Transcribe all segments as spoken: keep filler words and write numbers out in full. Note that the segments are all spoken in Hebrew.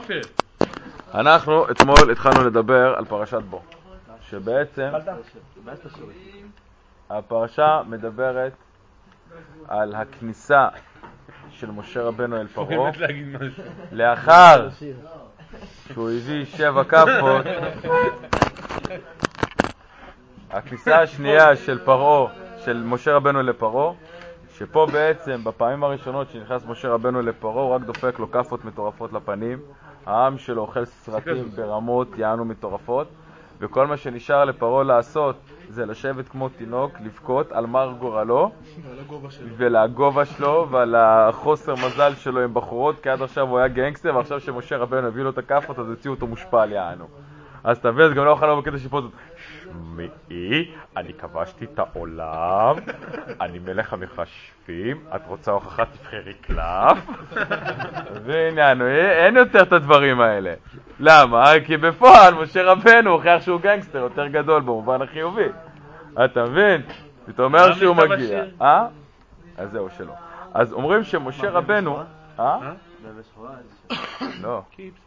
ספר. אנחנו אתמול התחלנו לדבר על פרשת בו, שבעצם הפרשה מדברת על הכניסה של משה רבנו אל פרעה לאחר שהוא הביא שבע כפות. הכניסה השנייה של פרעה, של משה רבנו לפרעה, שפה בעצם בפעמים הראשונות שנכנס משה רבנו לפרעה הוא רק דופק לו כפות מטורפות לפנים. העם שלו אוכל סרטים ברמות יענו מטורפות, וכל מה שנשאר לפרעה לעשות זה לשבת כמו תינוק, לבכות על מר גורלו ולגובה שלו ועל החוסר מזל שלו עם בחורות, כי עד עכשיו הוא היה גנגסטר, ועכשיו שמשה רבנו הביא לו את הכפות אז הוציאו אותו מושפל יענו. אז תבין, אז גם לא אוכל לו בקטע שפה זאת, שמעי, אני כבשתי את העולם, אני מלך המכשפים, את רוצה הוכחה תבחרי קלף. ועניין, אין יותר את הדברים האלה. למה? כי בפועל משה רבנו הוכיח שהוא גנגסטר יותר גדול במובן החיובי. אתה מבין? אתה אומר שהוא מגיע. אה? אז זהו שלא. אז אומרים שמשה רבנו, אה? לא.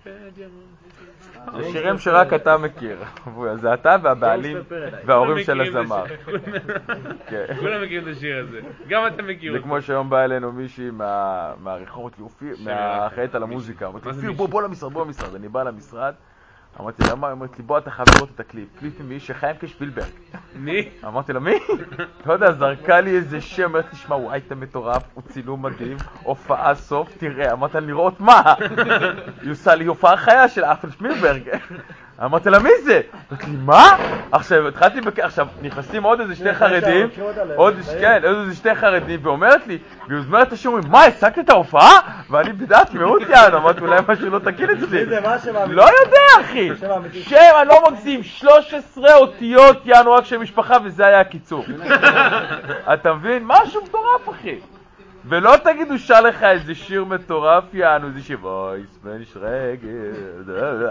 זה שירים שרק אתה מכיר. זה אתה והבעלים וההורים של הזמר. כולם מכירים את השיר הזה. גם אתה מכיר אותו. זה כמו שהיום בא אלינו מישהי מהרחובות, מהאחראית על המוזיקה. אמרתי, אופיר, בוא, בוא למשרד, בוא למשרד. אני בא למשרד. אמרתי לה, מה? אמרתי לי, בוא, אתה חייב לראות את הקליפ. קליפ עם מי שחיים כשפילברג. מי? אמרתי לה, מי? לא יודע, זרקה לי איזה שם, אמרתי, תשמע, הוא הייתה מטורף, הוא צילום מדהים, הופעה סוף, תראה. אמרתי לה, לראות מה? היא עושה לי הופעה חיה של אפל שפילברג. אמרתי לה, מי זה? אמרתי לי, מה? עכשיו, התחלתי בק... עכשיו, נכנסים עוד איזה שתי חרדים, עוד כן, עוד איזה שתי חרדים, ואומרת לי, והיא אומרת את השומרים, מה, הסקת את ההופעה? ואני בדעת מיעוט יענו, אמרתי, אולי משהו לא תקין אצלי. לא יודע, אחי. שם, אני לא מגזים, שלוש עשרה אותיות יענו רק שם משפחה, וזה היה הקיצור. אתה מבין? משהו מטורף, אחי. ולא תגידו שה לך איזה שיר מטורף יענו, איזה שיר וויס בן שרגל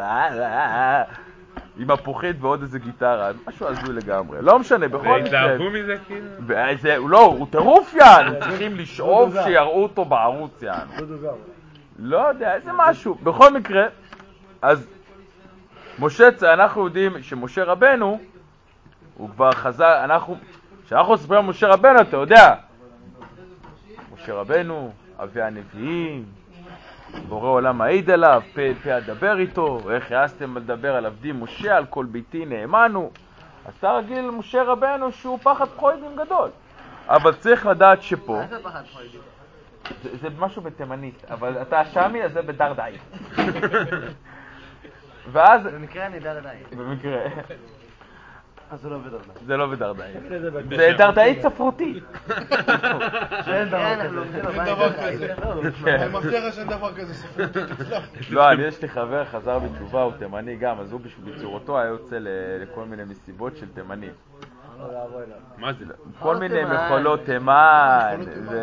עם הפוחית ועוד איזה גיטרה, משהו עזוי לגמרי, לא משנה, בכל מקרה. והתלהבו מזה כאילו? לא, הוא טירוף יענו, צריכים לשאוב שיראו אותו בערוץ יענו. לא יודע, איזה משהו. בכל מקרה, אז משה, אנחנו יודעים שמשה רבנו, הוא כבר חזר, אנחנו, כשאנחנו ספרים משה רבנו, אתה יודע, משה רבנו, אבי הנביאים, בורא עולם מעיד עליו, פה אל פה אדבר איתו, איך העזתם לדבר על עבדי משה, על כל ביתי נאמנו. אז אתה רגיל משה רבנו שהוא פחד פחוידים גדול. אבל צריך לדעת שפה, מה זה פחד פחוידים? זה, זה משהו בתימנית, אבל אתה שמי, אז זה בדרדאי. ואז... במקרה אני דרדאי. במקרה. אז זה לא בדרדאי. זה לא בדרדאי. זה דרדאי ספרותי. אין דבר כזה. אני מבטיח לך שאין דבר כזה ספרותי. לא, אני יש לי חבר, חזר בתשובה, הוא תימני גם, אז הוא בצורתו היה יוצא לכל מיני מסיבות של תימנים. מה זה? כל מיני מחולות תימן,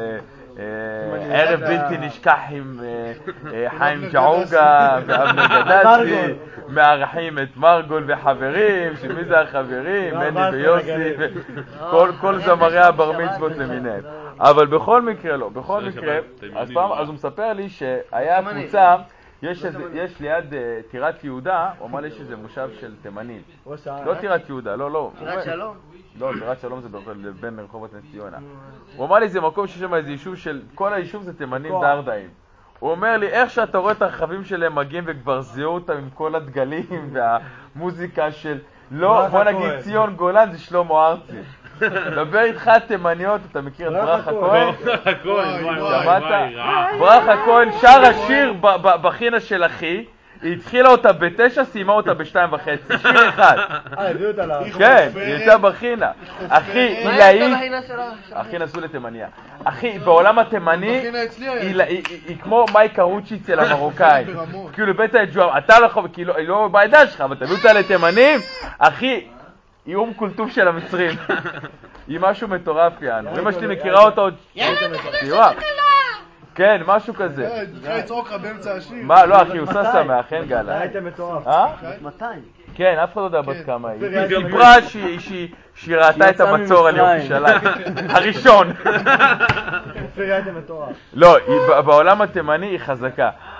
ערב בלתי נשכח עם חיים ג'עוגה ואבנר גדסי, מארחים את מרגול וחברים, שמי זה החברים, מני ויוסי, כל זמרי הבר מצוות למיניהם. אבל בכל מקרה לא, בכל מקרה, אז הוא מספר לי שהיה קבוצה, יש ליד טירת יהודה, הוא אמר לי שזה מושב של תימנים. לא טירת יהודה, לא, לא. טירת שלום? לא, טירת שלום זה בין רחובות נס ציונה. הוא אמר לי זה מקום שיש שם איזה יישוב של, כל היישוב זה תימנים דרדאים. הוא אומר לי, איך שאתה רואה את הרכבים שלהם מגיעים וכבר זיהו אותם עם כל הדגלים והמוזיקה של, לא, בוא נגיד ציון גולן זה שלמה ארצי. דבר איתך תימניות, אתה מכיר את ברכה כהן? ברכה כהן, שמעת? ברכה כהן שר השיר בחינה של אחי, היא התחילה אותה בתשע, סיימה אותה בשתיים וחצי, שיר אחד. אה, הביאו אותה לה. כן, היא הייתה בחינה. אחי, היא להיא, אחי נסעו לתימניה. אחי, בעולם התימני, היא כמו מייק ארוצ'י אצל המרוקאים. כאילו, בית הג'ואר, אתה לא חושב, כאילו, היא לא בעדה שלך, אבל תביאו אותה לתימנים, אחי, היא אום קולטוף של המצרים. היא משהו מטורף, יענו. אמא שלי מכירה אותה עוד... סיוע. כן, משהו כזה. התחילה לצעוק לך באמצע השיר. מה, לא, אחי, הוא ססה מהחן גלה. הייתם מטורף. אה? מאתיים. כן, אף אחד לא יודע בת כמה היא. היא סיפרה שהיא ראתה את המצור על ירושלים. הראשון. הייתם מטורף. לא, בעולם התימני היא חזקה.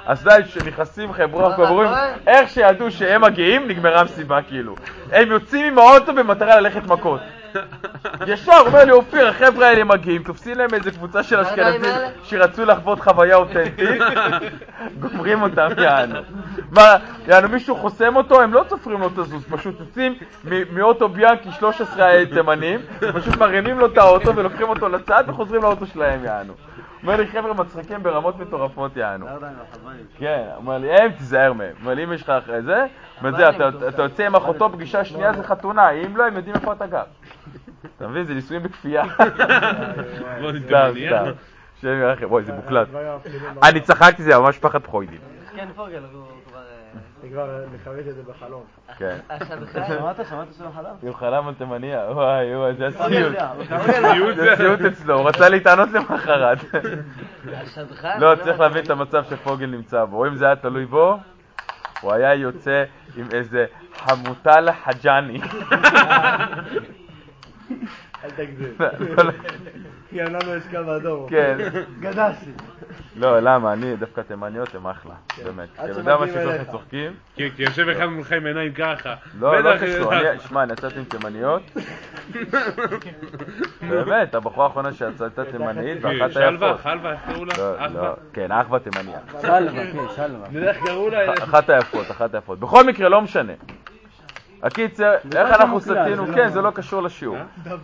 אז די, שנכנסים חבר'ה קבורים, איך שידעו שהם מגיעים, נגמרה המסיבה כאילו. הם יוצאים עם האוטו במטרה ללכת מכות. ישר, אומר לי אופיר, החבר'ה האלה מגיעים, תופסים להם איזה קבוצה של אשכנזים שרצו לחוות חוויה אותנטית, גומרים אותם, יענו. מה, יענו, מישהו חוסם אותו, הם לא צופרים לו את הזוז, פשוט יוצאים מאוטו ביאנקי שלוש עשרה תימנים, פשוט מרימים לו את האוטו ולוקחים אותו לצד וחוזרים לאוטו שלהם, יענו. אומר לי, חבר'ה מצחיקים ברמות מטורפות, יענו. כן, אומר לי, הם תיזהר מהם. אומר לי, אם יש לך אחרי זה, אתה יוצא עם אחותו, פגישה שנייה זה חתונה, אם לא, הם יודעים איפה אתה גר. אתה מבין? זה ניסויים בכפייה. סתם, סתם. שם ירחם, בואי, זה מוקלט. אני צחקתי, זה ממש פחד פחוידים. כן, פוגל, הוא כבר... אני כבר מחווית את זה בחלום. כן. עכשיו בכלל... שמעת? שמעת שהוא חלם? הוא חלם על תימניה, וואי, וואי, זה הסיוט. זה הסיוט אצלו, הוא רצה להתענות למחרת. לא, צריך להבין את המצב שפוגל נמצא בו. אם זה היה תלוי בו, הוא היה יוצא עם איזה חמוטל חג'ני. אל תגזים. כי לנו יש קו אדום. כן. גדסי. לא, למה? אני דווקא תימניות הם אחלה, באמת. כי אתה יודע מה שכולכם צוחקים? כי יושב אחד מולך עם עיניים ככה. לא, לא קשור. שמע, אני יצאתי עם תימניות. באמת, הבחורה האחרונה שיצאתה תימנית ואחת היפות. שלווה, חלווה, איך קראו לה? לא, לא, כן, אחווה תימניה. שלווה, כן, שלווה. איך קראו לה? אחת היפות, אחת היפות. בכל מקרה, לא משנה. הקיצר, איך אנחנו סתינו? כן, זה לא קשור לשיעור. דוד.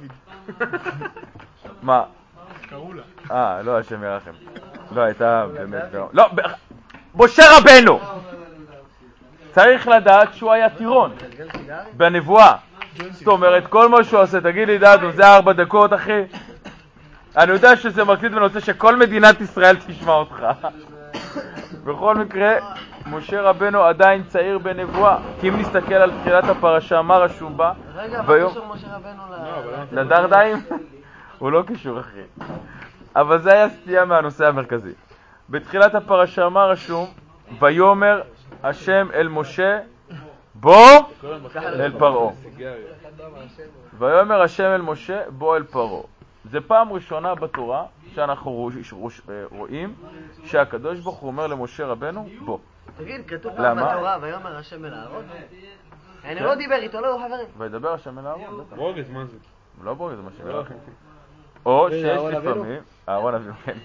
מה? קראו לה. אה, לא, השם ירחם. לא, הייתה באמת... לא, משה רבנו! צריך לדעת שהוא היה טירון בנבואה. זאת אומרת, כל מה שהוא עושה, תגיד לי דעתו, זה ארבע דקות, אחי? אני יודע שזה מקליט בנושא שכל מדינת ישראל תשמע אותך. בכל מקרה, משה רבנו עדיין צעיר בנבואה, כי אם נסתכל על תחילת הפרשה, מה רשום בה? רגע, מה קשור משה רבנו ל... לדרדיים? הוא לא קשור, אחי. אבל זה היה סטייה מהנושא המרכזי. בתחילת הפרשה, מה רשום? ויאמר השם אל משה, בוא אל פרעה. ויאמר השם אל משה, בוא אל פרעה. זה פעם ראשונה בתורה שאנחנו רואים שהקדוש ברוך הוא אומר למשה רבנו, בוא. תגיד, כתוב פעם בתורה, ויאמר השם אל אהרון? אני לא דיבר איתו, לא חברים. וידבר השם אל אהרון, בטח. ברוגז, מה זה? לא ברוגז, זה מה שמרחם. או שיש לפעמים, אהרון אבינו, כן.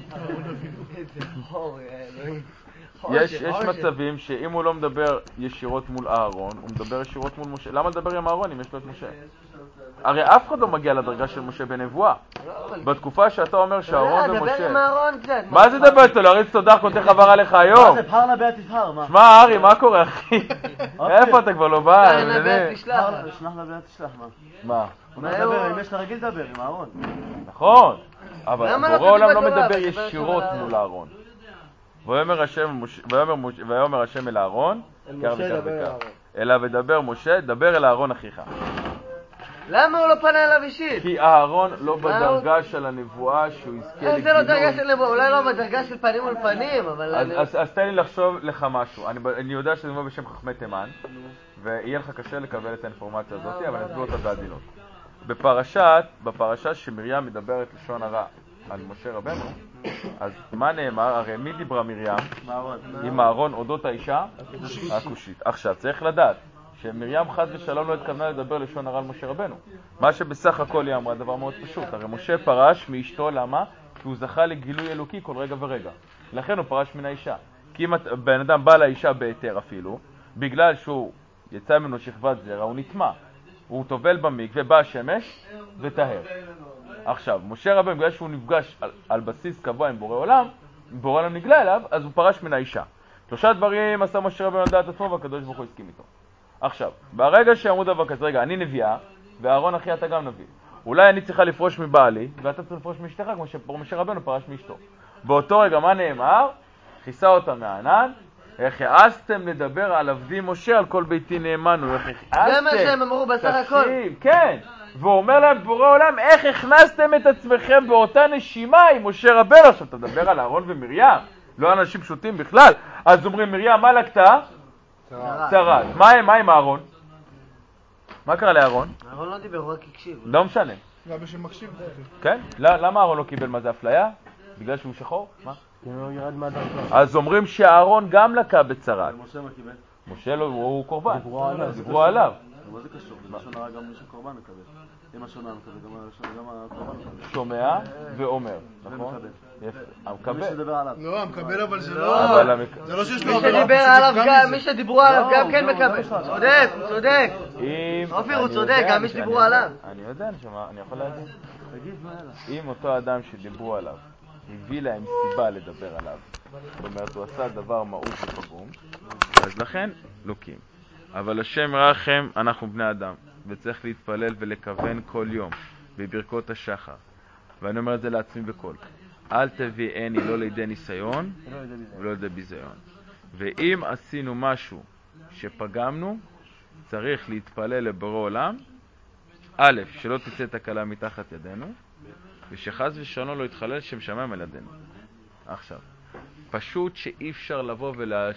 יש מצבים שאם הוא לא מדבר ישירות מול אהרון, הוא מדבר ישירות מול משה. למה לדבר עם אהרון אם יש לו את משה? הרי אף אחד לא מגיע לדרגה של משה בנבואה. בתקופה שאתה אומר שאהרון ומשה... דבר עם אהרון קצת. מה זה דבר איתו? להריץ תודה, כותך עבר עליך היום. מה זה? בחר נביא תבחר, מה? שמע, ארי, מה קורה, אחי? איפה אתה כבר לא בא? שלח נביא תשלח, מה? מה? אם יש לה רגיל לדבר עם אהרון. נכון, אבל בורא עולם לא מדבר ישירות מול אהרון. ויאמר השם ויאמר השם אל אהרון, אלא ודבר משה, דבר אל אהרון אחיך. למה הוא לא פנה אליו אישית? כי אהרון לא בדרגה של הנבואה שהוא יזכה לגילוי. איזה לא דרגה של נבואה? אולי לא בדרגה של פנים מול פנים, אבל... אז תן לי לחשוב לך משהו. אני יודע שזה נבואה בשם חכמי תימן, ויהיה לך קשה לקבל את האינפורמציה הזאת, אבל אני אסביר אותה בעדינות. בפרשת, בפרשה שמרים מדברת לשון הרע על משה רבנו, אז מה נאמר? הרי מי דיברה מרים? עם אהרון אודות האישה? הכושית. עכשיו, צריך לדעת שמרים חס ושלום לא התכוונה לדבר לשון הרע על משה רבנו. מה שבסך הכל היא אמרה דבר מאוד פשוט. הרי משה פרש מאשתו, למה? כי הוא זכה לגילוי אלוקי כל רגע ורגע. לכן הוא פרש מן האישה. כי אם בן אדם בא לאישה בהיתר אפילו, בגלל שהוא יצא ממנו שכבת זרע, הוא נטמע. הוא טובל במקווה, בא השמש וטהר. עכשיו, משה רבנו, בגלל שהוא נפגש על, על בסיס קבוע עם בורא עולם, בורא עולם נגלה אליו, אז הוא פרש מן האישה. שלושה דברים עשה משה רבנו על דעת עצמו, והקדוש ברוך הוא הסכים איתו. עכשיו, ברגע שאמרו דבר כזה, רגע, אני נביאה, ואהרון אחי אתה גם נביא. אולי אני צריכה לפרוש מבעלי, ואתה צריך לפרוש מאשתך, כמו שמשה רבנו פרש מאשתו. באותו רגע, מה נאמר? כיסה אותה מהענן, איך העזתם לדבר על עבדי משה, על כל ביתי נאמנו, איך העזתם? זה מה שהם אמרו בסך הכל. כן, והוא אומר להם בורא עולם, איך הכנסתם את עצמכם באותה נשימה עם משה רבנו? עכשיו תדבר על אהרון ומרים, לא אנשים פשוטים בכלל. אז אומרים, מרים, מה לקטה? צרת. מה עם אהרון? מה קרה לאהרון? אהרון לא דיבר, הוא רק הקשיב. לא משנה. רבי שמקשיב. כן? למה אהרון לא קיבל מה זה אפליה? בגלל שהוא שחור? מה? הוא ירד מהדרגה. אז אומרים שאהרון גם לקה בצרת. משה מה קיבל? משה לא, הוא קורבן. דיברו עליו. דיברו עליו. מה זה קשור? בלשון הרע גם מי שקורבן מקבל. אם השונה מקבל, גם הקורבן מקבל. שומע ואומר, נכון? יפה. מי המקבל. שדבר עליו. לא, המקבל אבל זה לא. לא... אבל המק- זה לא שיש מי לו... שדיבר עליו גם, מי שדיברו עליו גם כן מקבל. צודק, הוא צודק. אם... אופיר, הוא אני צודק, יודע, גם מי שדיברו אני- עליו. אני יודע, נשמה, אני יכול להגיד. תגיד מה יאללה. אם אותו אדם שדיברו עליו הביא להם סיבה לדבר עליו, זאת אומרת, הוא עשה דבר מעוף ופגום, אז לכן לוקים. אבל השם רחם, אנחנו בני אדם, וצריך להתפלל ולכוון כל יום בברכות השחר. ואני אומר את זה לעצמי בכל. אל תביאני לא לידי ניסיון ולא לידי ביזיון. ואם עשינו משהו שפגמנו, צריך להתפלל לבורא עולם, א', שלא תצא תקלה מתחת ידינו, ושחס ושלום לא יתחלל שם שמיים על ידינו. עכשיו, פשוט שאי אפשר לבוא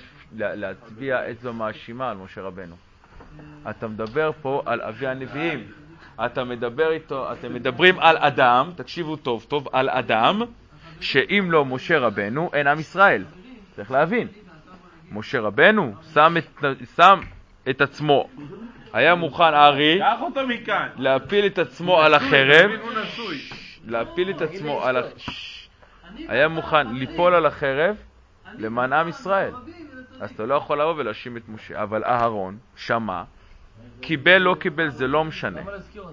ולהצביע אצבע מאשימה על משה רבנו. אתה מדבר פה על אבי הנביאים. אתה מדבר איתו, אתם מדברים על אדם, תקשיבו טוב טוב, על אדם, שאם לא משה רבנו, אין עם ישראל. צריך להבין. משה רבנו שם את, שם את עצמו. היה מוכן ארי קח אותו מכאן. להפיל את עצמו על החרב. הוא נשוי. להפיל את עצמו על החרב. היה מוכן ליפול על החרב למען עם ישראל. אז אתה לא יכול לבוא ולהאשים את משה. אבל אהרון שמע, קיבל לא קיבל זה לא משנה.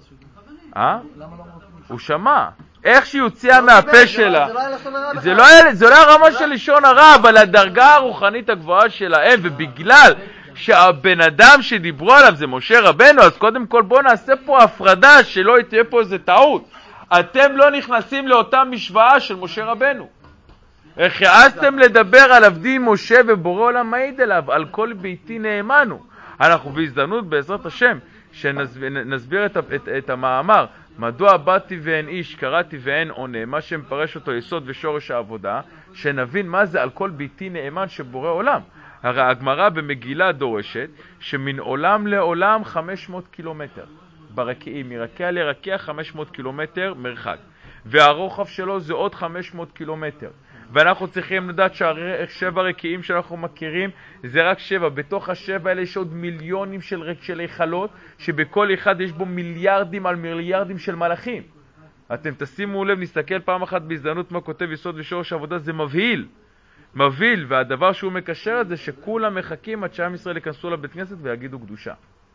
אה? הוא שמע. איך שהיא הוציאה מהפה שלה. זה לא היה הרמה של לשון הרע, אבל הדרגה הרוחנית הגבוהה שלהם, ובגלל שהבן אדם שדיברו עליו זה משה רבנו, אז קודם כל בוא נעשה פה הפרדה שלא תהיה פה איזה טעות. אתם לא נכנסים לאותה משוואה של משה רבנו. איך העזתם לדבר על עבדי משה ובורא עולם מעיד אליו, על כל ביתי נאמנו. אנחנו בהזדמנות בעזרת השם שנסביר את, את, את המאמר, מדוע באתי ואין איש, קראתי ואין עונה, מה שמפרש אותו יסוד ושורש העבודה, שנבין מה זה על כל ביתי נאמן שבורא עולם. הרי הגמרא במגילה דורשת שמן עולם לעולם חמש מאות קילומטר. ברקיעים, מרקיע לרקיע חמש מאות קילומטר מרחק. והרוחב שלו זה עוד חמש מאות קילומטר. ואנחנו צריכים לדעת שהשבע רקיעים שאנחנו מכירים זה רק שבע. בתוך השבע האלה יש עוד מיליונים של, של היכלות, שבכל אחד יש בו מיליארדים על מיליארדים של מלאכים. אתם תשימו לב, נסתכל פעם אחת בהזדמנות מה כותב יסוד ושורש העבודה, זה מבהיל. מבהיל, והדבר שהוא מקשר את זה שכולם מחכים עד שעם ישראל יכנסו לבית כנסת ויגידו קדושה.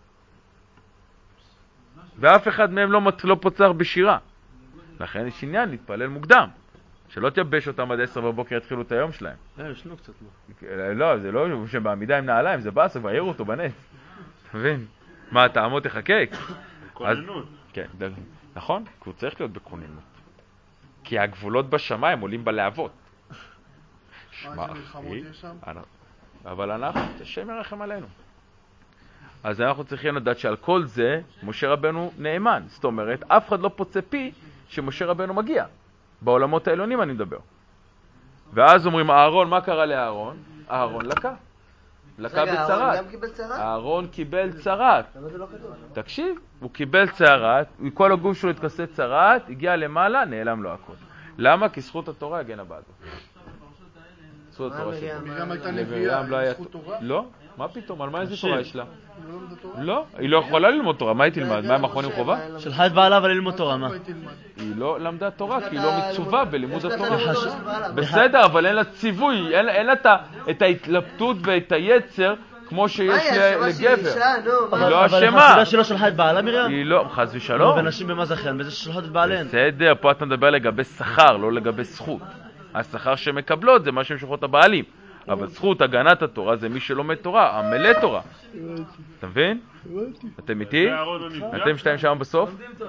ואף אחד מהם לא, לא פוצר בשירה. לכן יש עניין להתפלל מוקדם. שלא תייבש אותם עד עשר בבוקר יתחילו את היום שלהם. לא, ישנו קצת לא. לא, זה לא שבעמידה עם נעליים, זה באסה, והעירו אותו בנץ. מבין? מה, טעמו תחכה? כוננות. כן, נכון? כי הוא צריך להיות בכוננות. כי הגבולות בשמיים עולים בלהבות. מה, איזה מלחמות יש שם? אבל אנחנו, השם ירחם עלינו. אז אנחנו צריכים לדעת שעל כל זה משה רבנו נאמן. זאת אומרת, אף אחד לא פוצה פי שמשה רבנו מגיע. בעולמות העליונים אני מדבר. ואז אומרים, אהרון, מה קרה לאהרון? אהרון לקה. לקה בצרת. אהרון גם קיבל צרת? אהרון קיבל צרת. למה זה לא כתוב? תקשיב, הוא קיבל צרת, כל הגוף שלו התכסה צרת, הגיע למעלה, נעלם לו הכל. למה? כי זכות התורה הגנה בעדו. זכות התורה שלו. מרים הייתה למרים לא נביאה, היה... זכות תורה? לא, מה פתאום? על מה איזה תורה יש לה? היא לא למדה תורה? לא, היא לא יכולה ללמוד תורה, מה היא תלמד? מה הם אחרונים חובה? שלחה את בעלה וללמוד תורה, מה? היא תלמד. היא לא למדה תורה, כי היא לא מצווה בלימוד התורה. יש לה את הלימוד של בסדר, אבל אין לה ציווי, אין, אין לה את, את ההתלבטות ואת היצר כמו שיש לגבר. היא לא אבל אשמה. החסידה שלא שלחה את בעלה מרים? היא לא, חס לא, ושלום. ונשים במה זכיין, בזה ששולחות את בעליהן. בסדר, פה אתה מדבר לגבי שכר, לא לגבי זכות. השכר שמקבלות זה מה שהן שולחות הבעלים. אבל זכות הגנת התורה זה מי שלומד תורה, המלא תורה. אתה מבין? אתם איתי? אתם שתיים שם בסוף?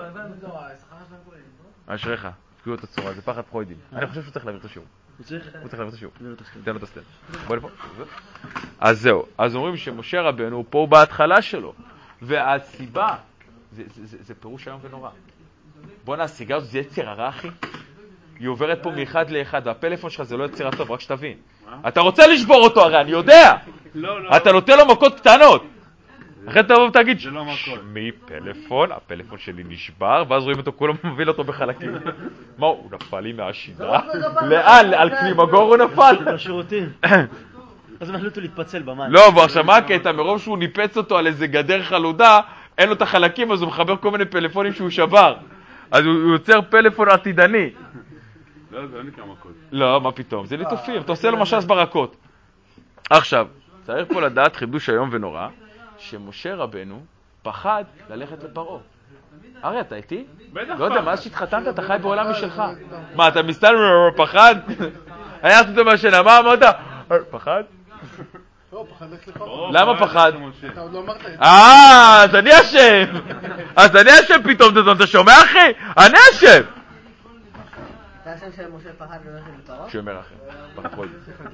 אשריך, תקראו את הצורה, זה פחד פרוידים. אני חושב שהוא צריך להעביר את השיעור. הוא צריך להעביר את השיעור. תן לו את הסטנד. בוא לפה. אז זהו, אז אומרים שמשה רבנו הוא פה בהתחלה שלו. והסיבה, זה פירוש היום ונורא. בוא נסיגה, זה יצר הרע, אחי. היא עוברת פה מאחד לאחד, והפלאפון שלך זה לא יצר הטוב, רק שתבין. אתה רוצה לשבור אותו הרי, אני יודע. אתה נותן לו מכות קטנות. אחרי תבוא ותגיד, זה לא מקום. שמי פלאפון, הפלאפון שלי נשבר, ואז רואים אותו, כולם מוביל אותו בחלקים. מה, הוא נפל לי מהשידה? לאן? על קלימגור הוא נפל? בשירותים. אז הם החליטו להתפצל במים. לא, ועכשיו מה הקטע? מרוב שהוא ניפץ אותו על איזה גדר חלודה, אין לו את החלקים, אז הוא מחבר כל מיני פלאפונים שהוא שבר. אז הוא יוצר פלאפון עתידני. לא, זה לא נקרא מכות. לא, מה פתאום? זה ליטופים, אתה עושה לו משש ברקות. עכשיו, צריך פה לדעת חידוש היום ונורא, שמשה רבנו פחד ללכת לפרעה. ארי, אתה איתי? לא יודע, מאז שהתחתנת אתה חי בעולם משלך. מה, אתה מסתכל פחד? היה עשית מה שנה, מה אמרת? פחד? לא, פחד לך לך. למה פחד? אתה עוד לא אמרת את זה. אה, אז אני אשם. אז אני אשם פתאום, אתה שומע אחי? אני אשם. זה השם של משה פחד ללכת לפרעה? שומר אחי, פחד.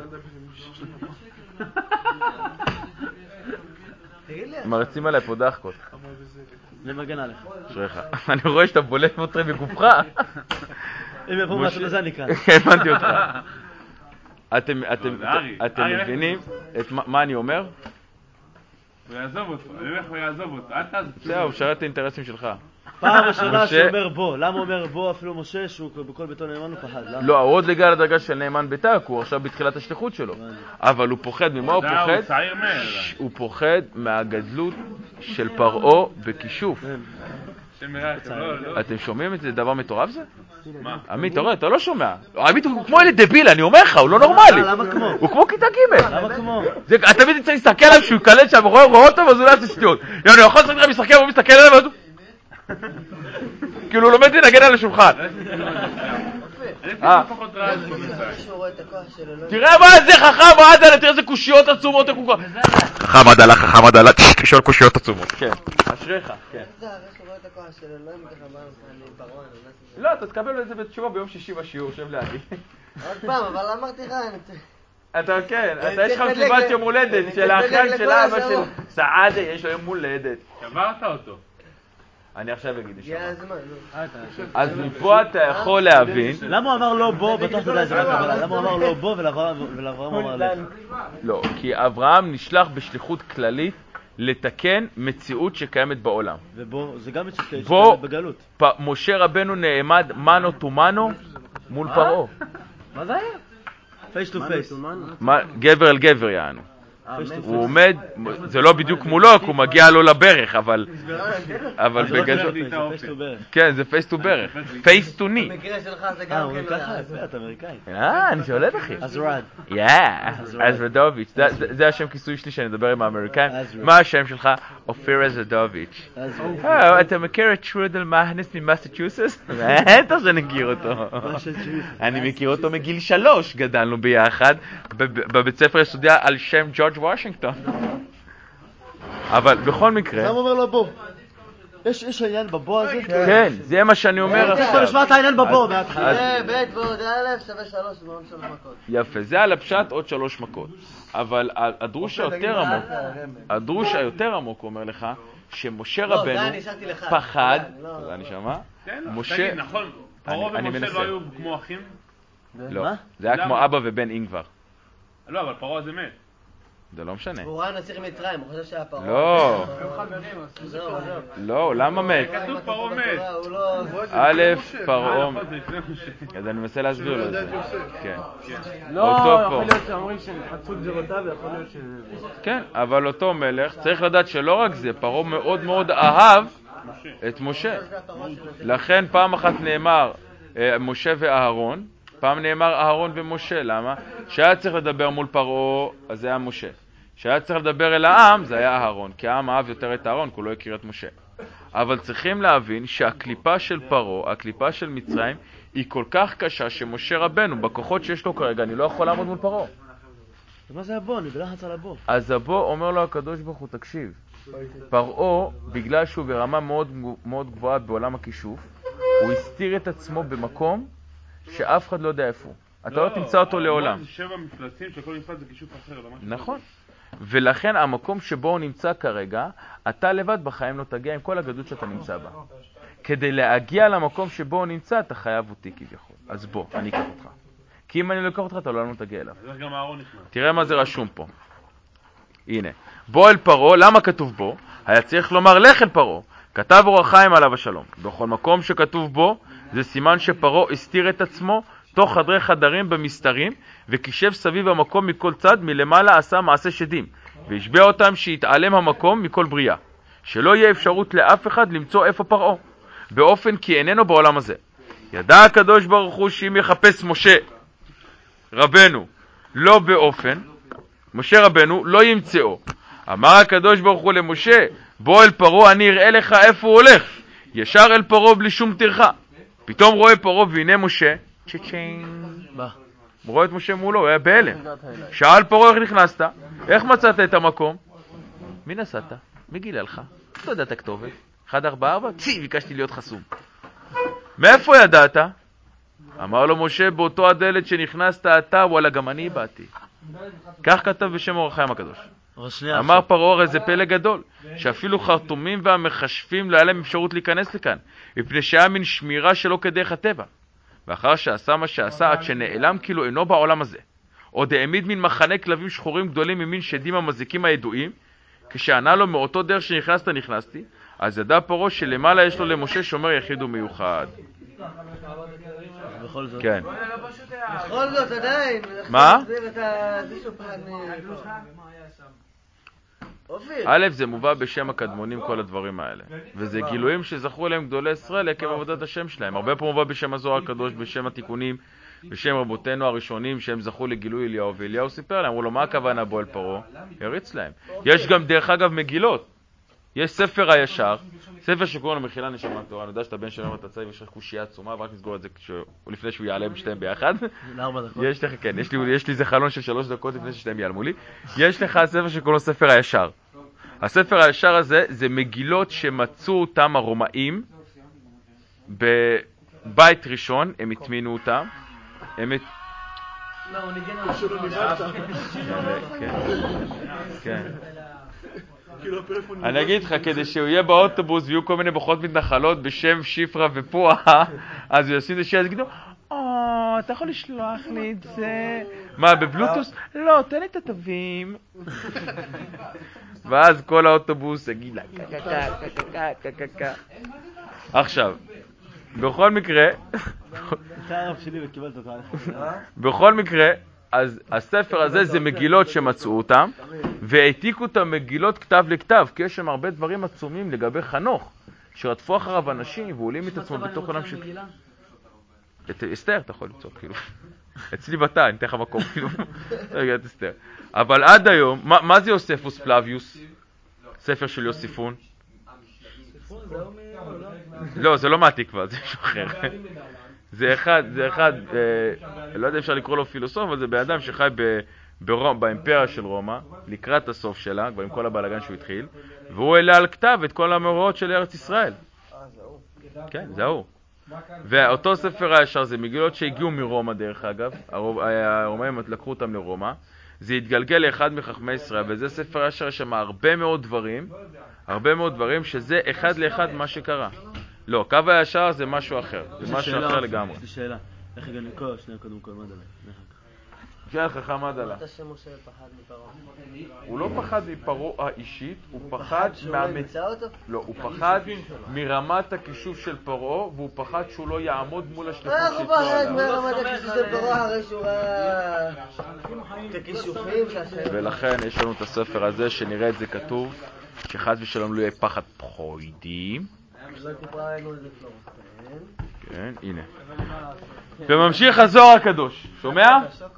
מרצים עליי פה דחקות. זה מגן עליך. אשריך. אני רואה שאתה בולט מוטרי בגופך. אם יבואו משהו לזה אני כאן. הבנתי אותך. אתם מבינים את מה אני אומר? הוא יעזוב אותו, אני הולך הוא יעזוב אותו, אל תעזוב. זהו, הוא שרת את האינטרסים שלך. פעם ראשונה שהוא אומר בו. למה הוא אומר בו אפילו משה שהוא בכל ביתו נאמן הוא פחד? למה? לא, הוא עוד לגע לדרגה של נאמן ביתק, הוא עכשיו בתחילת השליחות שלו. אבל הוא פוחד, ממה הוא פוחד? הוא צעיר מהר. הוא פוחד מהגדלות של פרעה בכישוף. אתם שומעים את זה? דבר מטורף זה? מה? עמית, אתה רואה, אתה לא שומע. עמית הוא כמו ילד דביל, אני אומר לך, הוא לא נורמלי. למה כמו? הוא כמו כיתה ג'. למה כמו? אתה תמיד צריך להסתכל עליו שהוא יקלל שם, רואה אותו ואז הוא לא יעשה שטויות. אני יכול לשחק לך משחקים, הוא מסתכל עליו ואז הוא... כאילו הוא לומד לנגן על השולחן. תראה מה זה חכם עדלה, תראה איזה קושיות עצומות. חכם עדלה, חכם עדלה, תשאול קושיות עצומות. כן, אשריך, כן. לא, אתה תקבל את זה בתשובה ביום שישי בשיעור, שב לידי. עוד פעם, אבל אמרתי לך, אתה כן, אתה יש לך מסיבת יום הולדת של האחרן של אבא של סעדה, יש לו יום הולדת. שברת אותו. אני עכשיו אגיד לשם. יהיה הזמן, לא. אז מפה אתה יכול להבין... למה הוא אמר לא בו, בטוח אתה יודע איזה קבלה, למה הוא אמר לא בו ולאברהם אמר לך? לא, כי אברהם נשלח בשליחות כללית לתקן מציאות שקיימת בעולם. ובו, זה גם מציאות שקיימת בגלות. משה רבנו נעמד מנו טו מנו מול פרעה. מה זה היה? פייס טו פייס. גבר אל גבר יענו. הוא עומד, זה לא בדיוק מולו, כי הוא מגיע לו לברך, אבל... אבל בגדול... כן, זה פייס טו ברך. פייס טו ני. במקרה שלך זה גם כן... אה, הוא ככה, יפה, אתה אמריקאי. אה, אני שואלת אחי. עזרד. יא, עזרדוביץ'. זה השם כיסוי שלי שאני אדבר עם האמריקאים. מה השם שלך? אופיר עזרדוביץ'. אתה מכיר את שרודל מהנס ממסצ'וסטס? בטח שאני מכיר אותו. אני מכיר אותו מגיל שלוש, גדלנו ביחד בבית ספר יסודי על שם ג'ורג' וושינגטון. אבל בכל מקרה... למה אומר לו בוא? יש העניין בבוא הזה? כן, זה מה שאני אומר עכשיו. אתה נשמע את העניין בבוא מההתחלה. זה ב' ועוד א' שווה שלוש ועוד שלוש מכות. יפה, זה על הפשט עוד שלוש מכות. אבל הדרוש היותר עמוק, הדרוש היותר עמוק אומר לך, שמשה רבנו פחד... זה אני שמע? משה... נכון, פרעה ומשה לא היו כמו אחים? לא, זה היה כמו אבא ובן אינגבר. לא, אבל פרעה זה מת. זה לא משנה. הוא ראה נסיך מצרים, הוא חושב שהיה פרעה. לא. לא, למה מת? כתוב פרעה מת. א', פרעה מת. אז אני מנסה להסביר לו את זה. כן. לא, יכול להיות שאומרים שחצו גזירותיו, ויכול להיות שזה... כן, אבל אותו מלך, צריך לדעת שלא רק זה, פרעה מאוד מאוד אהב את משה. לכן פעם אחת נאמר משה ואהרון, פעם נאמר אהרון ומשה, למה? שהיה צריך לדבר מול פרעה, אז זה היה משה. שהיה צריך לדבר אל העם, זה היה אהרון, כי העם אהב יותר את אהרון, כי הוא לא הכיר את משה. אבל צריכים להבין שהקליפה של פרעה, הקליפה של מצרים, היא כל כך קשה שמשה רבנו, בכוחות שיש לו כרגע, אני לא יכול לעמוד מול פרעה. מה זה הבוא? אני בלחץ על הבוא. אז הבוא אומר לו הקדוש ברוך הוא, תקשיב, פרעה, בגלל שהוא ברמה מאוד, מאוד גבוהה בעולם הכישוף, הוא הסתיר את עצמו במקום שאף אחד לא יודע איפה הוא. אתה לא תמצא אותו לעולם. זה שבע מפלצים שכל מפלץ זה כישוף אחר. נכון. ולכן המקום שבו הוא נמצא כרגע, אתה לבד בחיים לא תגיע עם כל הגדות שאתה נמצא בה. כדי להגיע למקום שבו הוא נמצא, אתה חייב אותי כביכול. אז בוא, אני אקח אותך. כי אם אני לא אקח אותך, אתה לא תגיע אליו. גם אהרון נכנס. תראה מה זה רשום פה. הנה. בוא אל פרעה, למה כתוב בו? היה צריך לומר לך אל פרעה. כתב אור החיים עליו השלום. בכל מקום שכתוב בו, זה סימן שפרעה הסתיר את עצמו תוך חדרי חדרים במסתרים, וקישב סביב המקום מכל צד, מלמעלה עשה מעשה שדים, והשביע אותם שיתעלם המקום מכל בריאה. שלא יהיה אפשרות לאף אחד למצוא איפה פרעה, באופן כי איננו בעולם הזה. ידע הקדוש ברוך הוא שאם יחפש משה רבנו לא באופן, משה רבנו לא ימצאו. אמר הקדוש ברוך הוא למשה, בוא אל פרעה, אני אראה לך איפה הוא הולך. ישר אל פרעה בלי שום טרחה. פתאום רואה פרעה והנה משה, צ'צ'ין. הוא רואה את משה מולו, הוא היה בהלם. שאל פרעה איך נכנסת? איך מצאת את המקום? מי נסעת? מי גילה לך? לא ידעת כתובת. אחד ארבע ארבע? צי, ביקשתי להיות חסום. מאיפה ידעת? אמר לו משה, באותו הדלת שנכנסת אתה, וואלה גם אני באתי. כך כתב בשם אור החיים הקדוש. אמר פרעה, הרי זה פלא גדול, שאפילו חרטומים והמחשבים לא היה להם אפשרות להיכנס לכאן, מפני שהיה מן שמירה שלא כדרך הטבע. ואחר שעשה מה שעשה, עד שנעלם כאילו אינו בעולם הזה. עוד העמיד מן מחנה כלבים שחורים גדולים ממין שדים המזיקים הידועים, כשענה לו מאותו דרך שנכנסת נכנסתי, אז ידע פרעה שלמעלה יש לו למשה שומר יחיד ומיוחד. בכל זאת. כן. בכל זאת עדיין. מה? א', זה מובא בשם הקדמונים כל הדברים האלה, וזה גילויים שזכו אליהם גדולי ישראל עקב עבודת השם שלהם. הרבה פה מובא בשם הזוהר הקדוש, בשם התיקונים, בשם רבותינו הראשונים שהם זכו לגילוי אליהו, ואליהו סיפר להם, אמרו לו מה הכוונה בו אל פרעה? הריץ להם. יש גם דרך אגב מגילות, יש ספר הישר, ספר שקוראים לו מחילה נשמת תורה. אני יודע שאתה בן שלום אתה צעיר ויש לך קושייה עצומה, ורק נסגור את זה לפני שהוא יעלם שתיהם ביחד. לארבע דקות. יש לך, כן, יש לי, יש לי איזה חלון של שלוש דקות לפני ששתיהם יעלמו לי. יש לך ספר שקוראים לו ספר הישר. הספר הישר הזה זה מגילות שמצאו אותם הרומאים בבית ראשון, הם התמינו אותם. הם הת... לא, הוא ניגן על שלו כן, כן. אני אגיד לך, כדי שהוא יהיה באוטובוס ויהיו כל מיני בוחות מתנחלות בשם שפרה ופוח, אז הוא יעשי את השיר, אז יגידו, או, אתה יכול לשלוח לי את זה? מה, בבלוטוס? לא, תן לי את התווים. ואז כל האוטובוס יגיד לה, קקקה, קקקה, קקקה. עכשיו, בכל מקרה, בכל מקרה, אז הספר הזה זה מגילות שמצאו אותם, והעתיקו את המגילות כתב לכתב, כי יש שם הרבה דברים עצומים לגבי חנוך, שרדפו אחריו אנשים ועולים את עצמם בתוך עולם של... את אסתר אתה יכול למצוא, כאילו. אצלי בתא, אני אתן לך מקום, כאילו. רגע, את אסתר. אבל עד היום, מה, מה זה יוספוס פלביוס? ספר של יוסיפון? לא, זה לא מהתקווה, זה משהו אחר. זה אחד, זה אחד, אה, לא יודע אפשר לקרוא לו פילוסוף, אבל זה באדם שחי ב, ברום, באימפריה של רומא, לקראת הסוף שלה, כבר עם כל הבלגן שהוא התחיל, והוא העלה על כתב את כל המאורעות של ארץ ישראל. כן, זה הוא. ואותו ספר הישר זה מגילות שהגיעו מרומא דרך אגב, הרומאים לקחו אותם לרומא, זה התגלגל לאחד מחכמי ישראל, וזה ספר הישר שם הרבה מאוד דברים, הרבה מאוד דברים שזה אחד לאחד מה שקרה. לא, קו הישר זה משהו אחר, זה משהו אחר לגמרי. יש לי שאלה, איך הגענו לכל שנייה קודם כל, מה דלה? שאלה חכם מה דלה? אתה שמשה פחד מפרעה. הוא לא פחד מפרעה האישית, הוא פחד שהוא לא ימצא אותו? לא, הוא פחד מרמת הכישוף של פרעה, והוא פחד שהוא לא יעמוד מול השליחות איך של הוא פחד פרעה. מרמת הכישוף של פרעה הרי שהוא ראה את הכישופים שלכם? ולכן יש לנו את הספר הזה שנראה את זה כתוב, שחס ושלום לא יהיה פחד פחוידים. לא תקרא לנו איזה כלום. כן, הנה. וממשיך הזוהר הקדוש, שומע?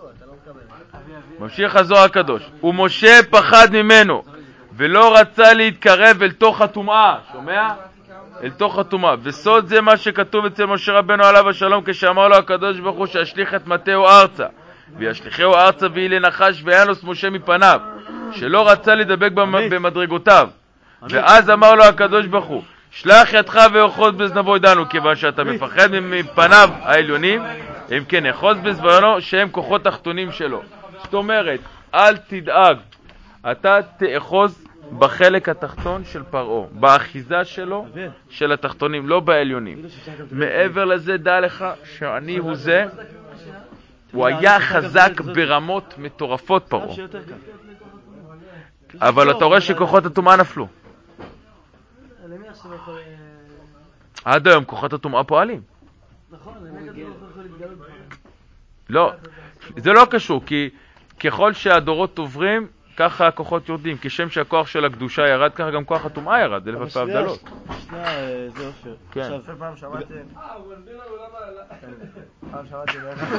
ממשיך הזוהר הקדוש. ומשה פחד ממנו, ולא רצה להתקרב אל תוך הטומאה, שומע? אל תוך הטומאה. וסוד זה מה שכתוב אצל משה רבנו עליו השלום, כשאמר לו הקדוש ברוך הוא שישליך את מטהו ארצה, וישליחהו ארצה ויהי לנחש וינוס משה מפניו, שלא רצה לדבק במדרגותיו. ואז אמר לו הקדוש ברוך הוא, שלח ידך ואחוז בזנבו ידנו, כיוון שאתה מפחד מפניו העליונים, אם כן אחוז בזנבו שהם כוחות תחתונים שלו. זאת אומרת, אל תדאג, אתה תאחוז בחלק התחתון של פרעה, באחיזה שלו, של התחתונים, לא בעליונים. מעבר לזה דע לך שאני הוא זה, הוא היה חזק ברמות מטורפות פרעה. אבל אתה רואה שכוחות הטומאה נפלו. שאתם יכולים... עד היום כוחות הטומאה פועלים. נכון, האמת אתה לא יכול להתגלות בך. לא, זה לא קשור, כי ככל שהדורות עוברים, ככה הכוחות יורדים. כשם שהכוח של הקדושה ירד, ככה גם כוח הטומאה ירד, זה לפי הבדלות. שנייה, זה אופר. כן. פעם שמעתי... אה, הוא מסביר לנו למה... פעם שמעתי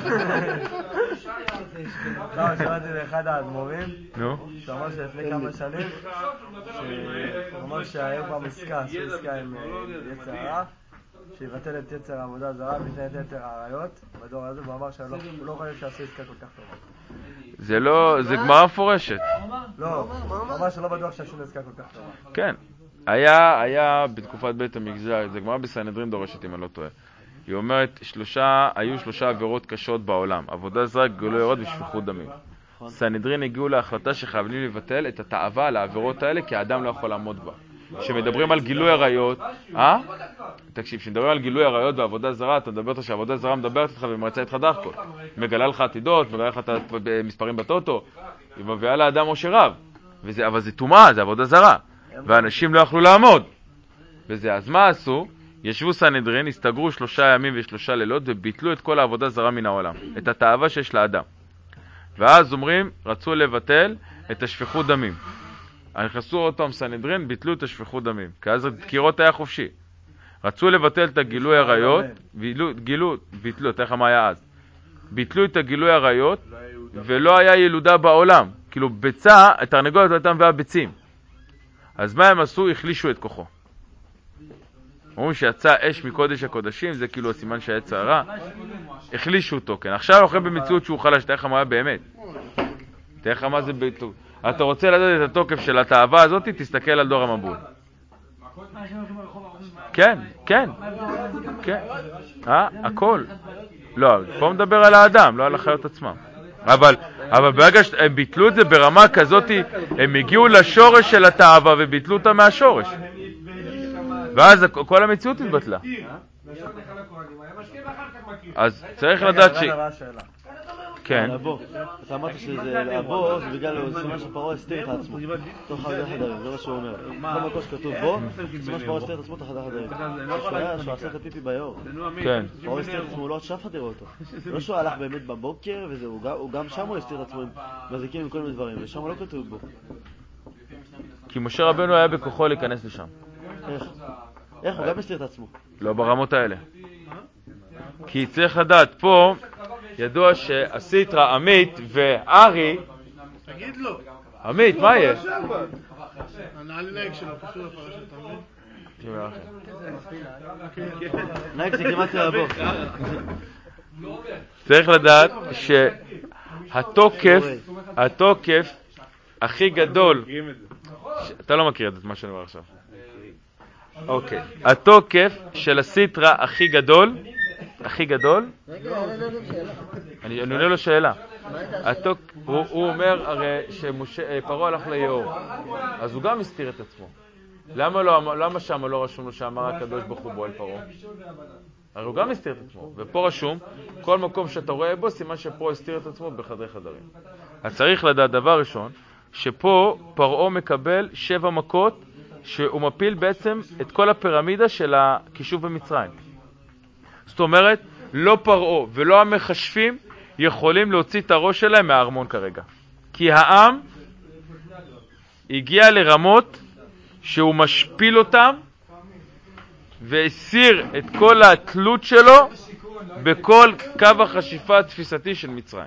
פעם שמעתי לאחד האדמו"רים, נו? שאמר שלפני כמה שנים, שהוא אמר שהיה פעם עסקה, עשו עסקה עם יצר הרע, שיבטל את יצר העבודה זרה ויתן את יצר העריות בדור הזה, והוא אמר שהוא לא חושב שעשו עסקה כל כך טובה. זה לא, זה גמרא מפורשת. לא, ממש לא בטוח שעשו עסקה כל כך טובה. כן. היה, היה בתקופת בית המגזר, זה גמרא בסנהדרין דורשת אם אני לא טועה. היא אומרת, שלושה, היו שלושה עבירות קשות בעולם. עבודה זרה, גילוי עריות ושפיכות דמים. סנהדרין הגיעו להחלטה שחייבים לבטל את התאווה על העבירות האלה, כי האדם לא יכול לעמוד בה. כשמדברים על גילוי עריות, אה? תקשיב, כשמדברים על גילוי עריות ועבודה זרה, אתה מדבר אותה שהעבודה זרה מדברת איתך ומרצה איתך דחקות. מגלה לך עתידות, מגלה לך את המספרים בטוטו, היא מביאה לאדם או שרב. וזה, אבל זה טומאה, זה עבודה זרה. ואנשים לא יכלו לעמוד. וזה, אז מה עשו? ישבו סנהדרין, הסתגרו שלושה ימים ושלושה לילות וביטלו את כל העבודה זרה מן העולם. את התאווה שיש לאדם. ואז אומרים, רצו לבטל את השפיכות דמים. נכנסו עוד פעם סנהדרין, ביטלו את השפיכות דמים. כי אז דקירות היה חופשי. רצו לבטל את הגילוי עריות, גילו, ביטלו, תראה לך מה היה אז. ביטלו את הגילוי עריות, ולא היה ילודה בעולם. כאילו ביצה, התרנגולת הייתה מביאה ביצים. אז מה הם עשו? החלישו את כוחו. אומרים שיצא אש מקודש הקודשים, זה כאילו הסימן שהיצר הרע. החלישו אותו, כן. עכשיו אנחנו במציאות שהוא חלש, תראה לך מה היה באמת. תראה לך מה זה ביטול. אתה רוצה לדעת את התוקף של התאווה הזאת, תסתכל על דור המבול. כן, כן, כן. אה, הכל. לא, פה מדבר על האדם, לא על החיות עצמם. אבל, אבל ברגע שהם ביטלו את זה ברמה כזאת, הם הגיעו לשורש של התאווה וביטלו אותה מהשורש. ואז כל המציאות התבטלה. אז צריך לדעת ש... כן. אתה אמרת שזה הבו, זה בגלל סימן שפרעה הסתיר את עצמו תוך חדר חדרים, זה מה שהוא אומר. כל מקום שכתוב בו, סימן שפרעה הסתיר את עצמו תוך חדר חדרים. שהוא היה, שהוא עשה את הפיפי ביור. כן. פרעה הסתיר את עצמו, הוא לא עוד שף חדיר אותו. לא שהוא הלך באמת בבוקר וזה, הוא גם שם הוא הסתיר את עצמו עם מזיקים עם כל מיני דברים, ושם לא כתוב בו. כי משה רבנו היה בכוחו להיכנס לשם. איך? איך? הוא גם הסתיר את עצמו. לא ברמות האלה. כי צריך לדעת, פה ידוע שהסיטרא, עמית וארי... תגיד לו. עמית, מה יהיה? הנעלי נהג שלו, קשור לפרשת, אתה מבין? נהג זה כמעט להבוא. צריך לדעת שהתוקף, התוקף הכי גדול... אתה לא מכיר את מה שאני אומר עכשיו. אוקיי. התוקף של הסיטרא הכי גדול... הכי גדול? אני עונה לו שאלה. הוא אומר הרי שפרעה הלך ליאור, אז הוא גם הסתיר את עצמו. למה שם לא רשום לו שאמר הקדוש ברוך הוא בו אל פרעה? הרי הוא גם הסתיר את עצמו. ופה רשום, כל מקום שאתה רואה בו, סימן שפרעה הסתיר את עצמו בחדרי חדרים. אז צריך לדעת דבר ראשון, שפה פרעה מקבל שבע מכות, שהוא מפיל בעצם את כל הפירמידה של הכישוב במצרים. זאת אומרת, לא פרעה ולא המחשבים יכולים להוציא את הראש שלהם מהארמון כרגע. כי העם הגיע לרמות שהוא משפיל אותם והסיר את כל התלות שלו בכל קו החשיפה התפיסתי של מצרים.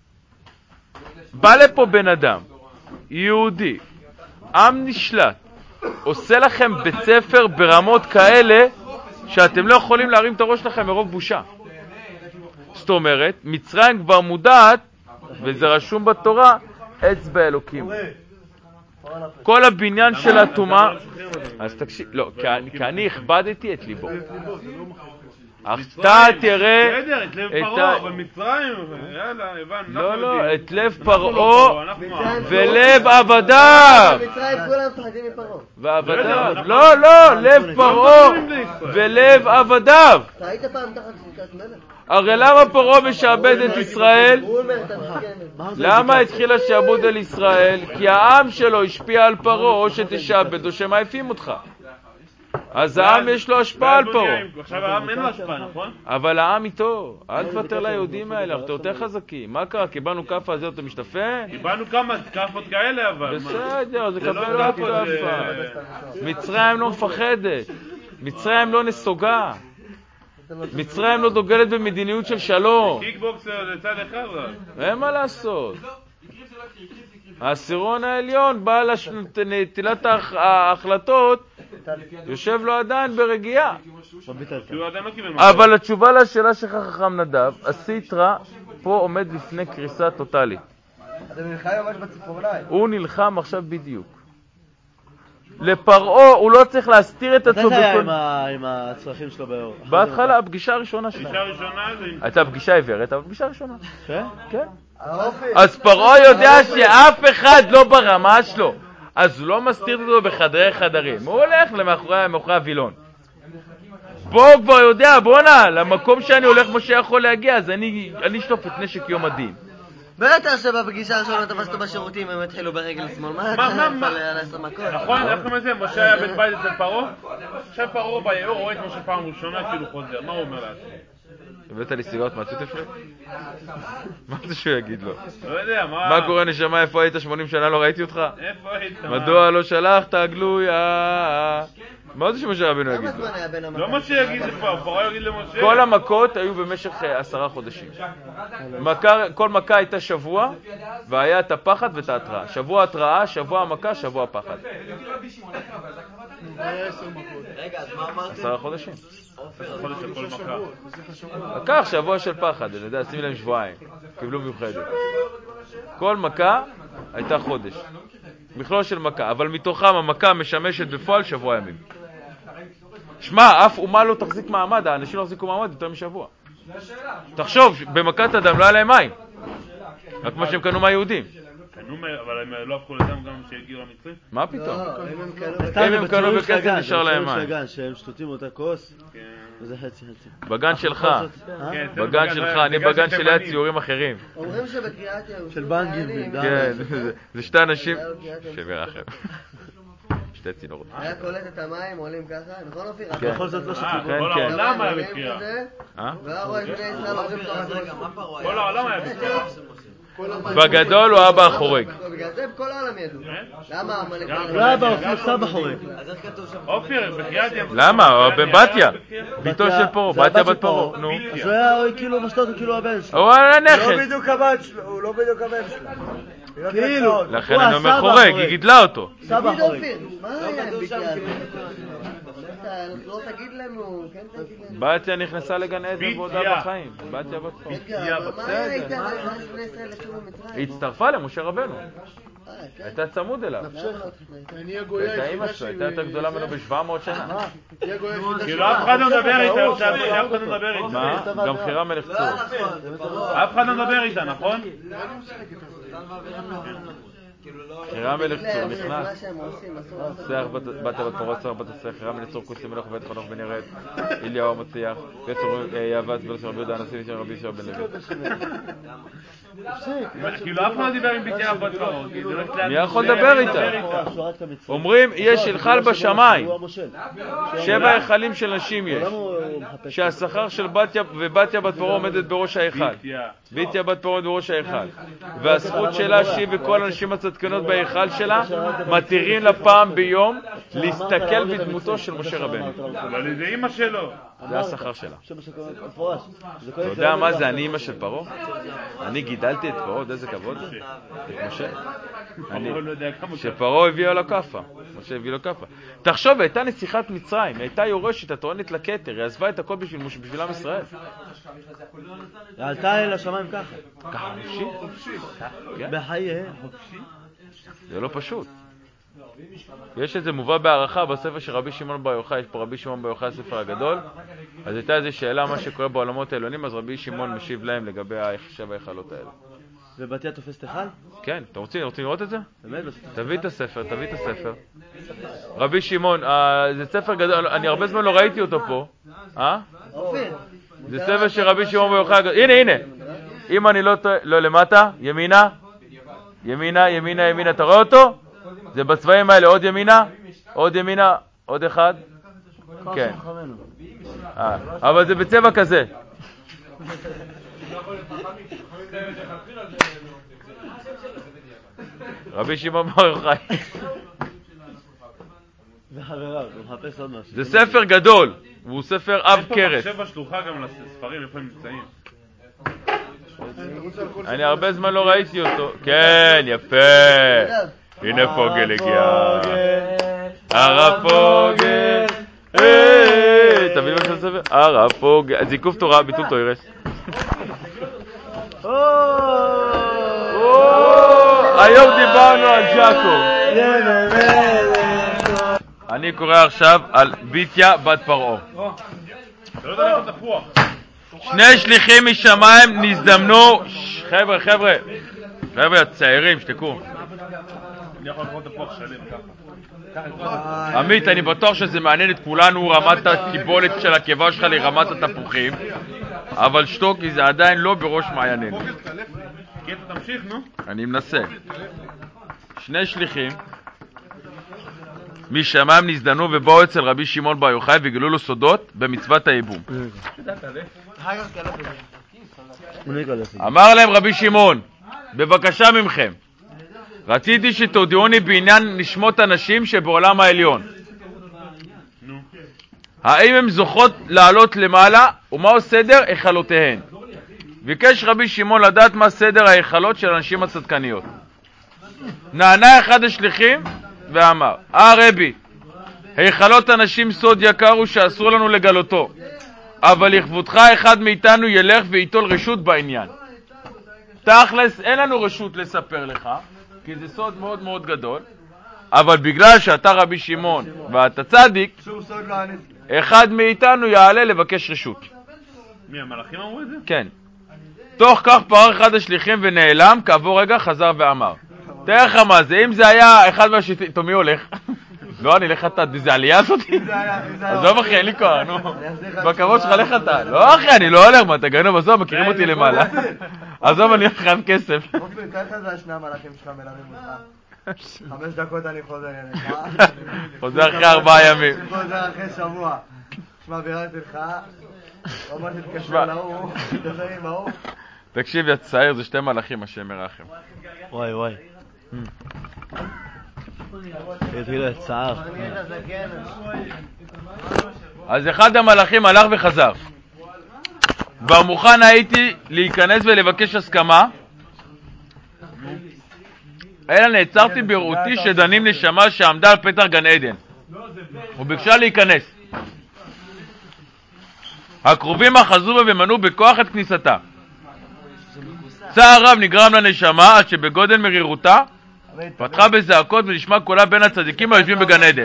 בא לפה בן אדם, יהודי, עם נשלט, עושה לכם בית ספר ברמות כאלה שאתם לא יכולים להרים את הראש שלכם מרוב בושה. זאת אומרת, מצרים כבר מודעת, וזה רשום בתורה, אצבע אלוקים. כל הבניין של התומה... אז תקשיב, לא, כי אני הכבדתי את ליבו. אתה תראה... בסדר, את לב פרעה, אבל מצרים, יאללה, הבנו. לא, לא, את לב פרעה ולב עבדיו. מצרים כולם מפחדים מפרעה. ועבדיו. לא, לא, לב פרעה ולב עבדיו. אתה היית פעם תחת שליטת מלך? הרי למה פרעה משעבד את ישראל? הוא אומר, אתה מחכה. למה התחיל השעבוד על ישראל? כי העם שלו השפיע על פרעה, או שתשעבד או שמעיפים אותך. אז העם יש לו השפעה על פרעה. עכשיו העם אין לו השפעה, נכון? אבל העם איתו, אל תוותר ליהודים האלה, אנחנו יותר חזקים. מה קרה? קיבלנו כאפה, אז אתה משתפה? קיבלנו כמה כאפות כאלה, אבל... בסדר, זה קבל עוד כאפה. מצרים לא מפחדת. מצרים לא נסוגה. מצרים לא דוגלת במדיניות של שלום. קיקבוקסר לצד אחד רק. אין מה לעשות. העשירון העליון בא לנטילת ההחלטות, יושב לו עדיין ברגיעה. אבל התשובה לשאלה שלך חכם נדב, הסיטרא פה עומד לפני קריסה טוטלית. הוא נלחם עכשיו בדיוק. לפרעה הוא לא צריך להסתיר את עצמו. מתי זה היה עם הצרכים שלו באור? בהתחלה, הפגישה הראשונה שלו. פגישה ראשונה זה... הייתה פגישה עיוורת, אבל פגישה ראשונה. כן? כן. אז פרעה יודע שאף אחד לא ברמה שלו, אז הוא לא מסתיר אותו בחדרי חדרים, הוא הולך למאחורי הווילון. פה הוא כבר יודע, בוא'נה, למקום שאני הולך משה יכול להגיע, אז אני אשטוף את נשק יום הדין. בטח שבפגישה הראשונה תפסתו בשירותים הם התחילו ברגל שמאל, מה אתה נפל על עשר מכות? נכון, איך קוראים לזה? משה היה בן בית אצל פרעה? עכשיו פרעה ביאור רואה את משה פעם ראשונה כאילו חוזר, מה הוא אומר לעצמו? הבאת לי סיגרות מהצוטף שלו? מה זה שהוא יגיד לו? לא יודע, מה... מה קורה נשמה, איפה היית שמונים שנה לא ראיתי אותך? איפה היית? מדוע לא שלחת גלויה? מה זה שמשה רבנו יגיד לו? לא מה שיגיד לפרעה, פרעה יגיד למשה. כל המכות היו במשך עשרה חודשים. כל מכה הייתה שבוע, והיה את הפחד ואת ההתראה. שבוע התראה, שבוע המכה, שבוע הפחד. עשרה חודשים. חודש של כל מכה. לקח שבוע של פחד, אני יודע, שימי להם שבועיים, קיבלו מיוחדת. כל מכה הייתה חודש, מכלול של מכה, אבל מתוכם המכה משמשת בפועל שבוע ימים. שמע, אף אומה לא תחזיק מעמד, האנשים לא תחזיקו מעמד יותר משבוע. תחשוב, במכת אדם לא היה להם מים, רק כמו שהם קנו מהיהודים. אבל הם לא הפכו לדם גם שהגיעו למצרים? מה פתאום? אם הם קנו בכסף נשאר להם מים. שהם שתותים אותה כוס, זה חצי חצי. בגן שלך, בגן שלך, אני בגן שלי היה ציורים אחרים. אומרים שבקריאת של בנגים. כן, זה שתי אנשים שמרחם. שתי צינורות. היה קולט את המים, עולים ככה, נכון אופיר? בכל זאת לא שתים. כל העולם היה בקריאה. והיה רואה בני ישראל עוברים ככה. כל העולם היה בקריאה. בגדול הוא אבא החורג. בגלל זה כל העולם ידעו. למה המלך... לא אבא, אופיר סבא חורג. אופיר, בקריאת ים... למה? בן בתיה. ביתו של פרעה, בתיה בת פרעה. נו. אז הוא היה כאילו משתות כאילו הבן שלו. הוא היה נכד. לא בדיוק הבת שלו, הוא לא בדיוק הבן שלו. כאילו. לכן אני אומר חורג, היא גידלה אותו. סבא חורג. מה היה עם בקריאת? לא תגיד לנו, כן תגיד לנו. בתיה נכנסה לגן עדן ועודה בחיים. בתיה בת פרעה. מה היה איתה? מה בני ישראל יצאו ממצרים? היא הצטרפה למשה רבנו. הייתה צמוד אליו. הייתה אמא שלו, הייתה יותר גדולה ממנו ב-שבע מאות שנה. כאילו אף אחד לא מדבר איתה, אף אחד לא מדבר איתה. מה? גם חירה מלך צור. אף אחד לא מדבר איתה, נכון? חירה מלך צור נכנס. מה שהם עושים, אסור. שיח בת בת פרעה צור בת עשה חירה מלך צור כוסי מלך ובית חנוך בן ירד אליהו המצליח וצור יעבץ בן רבי יהודה הנשיא ושל רבי ישוע בן לוי. כאילו אף אחד לא דיבר עם בקריאה בת פרעה. מי יכול לדבר איתה? אומרים יש היכל בשמיים, שבע היכלים של נשים יש, שהשכר של בתיה ובתיה בת פרעה עומדת בראש ההיכל, בתיה בת פרעה בראש ההיכל, והזכות שלה שהיא וכל הנשים הצדקנות בהיכל שלה מתירים לה פעם ביום להסתכל בדמותו של משה רבנו. אבל זה אמא שלו. זה השכר שלה. אתה יודע מה זה אני אמא של פרעה? אני גידלתי את פרעה, איזה כבוד זה? את משה? שפרעה הביא לו כאפה. משה הביא לו כאפה. תחשוב, הייתה נסיכת מצרים, הייתה יורשת, הטוענת לכתר, היא עזבה את הכל בשביל עם ישראל. היא עלתה אל השמיים ככה. ככה, חופשי. בחייה. זה לא פשוט. יש את זה מובא בהערכה בספר של רבי שמעון בר יוחאי, יש פה רבי שמעון בר יוחאי הספר הגדול, אז הייתה איזו שאלה מה שקורה בעולמות העליונים, אז רבי שמעון משיב להם לגבי שבע היכלות האלה. ובתיה תופסת היכל? כן, אתם רוצים, רוצים לראות את זה? באמת? תביא את הספר, תביא את הספר. רבי שמעון, זה ספר גדול, אני הרבה זמן לא ראיתי אותו פה. אה? זה ספר של רבי שמעון בר יוחאי הגדול. הנה, הנה. אם אני לא טועה, לא למטה, ימינה. ימינה, ימינה, ימינה, אתה רואה אותו? זה בצבעים האלה, עוד ימינה, עוד ימינה, עוד אחד, כן. אבל זה בצבע כזה. רבי שמעון בר יוחאי. זה חבריו, הוא מחפש עוד משהו. זה ספר גדול, והוא ספר אב קרס. יש פה מחשב בשלוחה גם לספרים, איפה הם נמצאים? אני הרבה זמן לא ראיתי אותו. כן, יפה. הנה פוגל הגיע. הרב פוגל. תביא מה של ספר? הרב פוגל. זיקוף תורה, ביטול תוירס. היום דיברנו על ג'אקוב. אני קורא עכשיו על ביטיה בת פרעה. שני שליחים משמיים נזדמנו. חבר'ה, חבר'ה, חבר'ה, צעירים, שתקו. אני יכול לקרוא תפוח שלם ככה. עמית, אני בטוח שזה מעניין את כולנו, רמת הקיבולת של הקיבה שלך לרמת התפוחים, אבל שתוק, כי זה עדיין לא בראש מעיינינו. כן, תמשיך, נו. אני מנסה. שני שליחים משמיים נזדמנו ובאו אצל רבי שמעון בר יוחאי וגילו לו סודות במצוות הייבום. אמר להם רבי שמעון, בבקשה ממכם, רציתי שתודיעוני בעניין נשמות אנשים שבעולם העליון. האם הם זוכות לעלות למעלה ומהו סדר היכלותיהן? ביקש רבי שמעון לדעת מה סדר ההיכלות של אנשים הצדקניות. נענה אחד השליחים ואמר, אה רבי, היכלות אנשים סוד יקר הוא שאסור לנו לגלותו, אבל לכבודך אחד מאיתנו ילך וייטול רשות בעניין. תכלס אין לנו רשות לספר לך, כי זה סוד מאוד מאוד גדול, אבל בגלל שאתה רבי שמעון ואתה צדיק, אחד מאיתנו יעלה לבקש רשות. מי, המלאכים אמרו את זה? כן. תוך כך פרר אחד השליחים ונעלם, כעבור רגע חזר ואמר, תראה לך מה זה, אם זה היה אחד מהשליחים, תומי הולך? לא, אני לך אתה, זה עלייה הזאת? עזוב אחי, אין לי כוח, נו. בכבוד שלך לך אתה. לא אחי, אני לא הולך, מה, אתה גאינו בסוף, מכירים אותי למעלה. עזוב, אני הולך עם כסף. אופן, ככה זה השני המלאכים שלך מלווים אותך. חמש דקות אני חוזר אליך. חוזר אחרי ארבעה ימים. חוזר אחרי שבוע. שמע, ביררתי לך, ממש תתקשר להוא, תדבר עם ההוא. תקשיב, יא צעיר, זה שתי מלאכים, השם ירחם. וואי וואי. התחיל לצער. אז אחד המלאכים הלך וחזר. כבר מוכן הייתי להיכנס ולבקש הסכמה, אלא נעצרתי בראותי שדנים נשמה שעמדה על פתח גן עדן וביקשה להיכנס. הקרובים אחזו בה ומנעו בכוח את כניסתה. צער רב נגרם לנשמה עד שבגודל מרירותה פתחה בזעקות ונשמע קולה בין הצדיקים היושבים בגן עדן.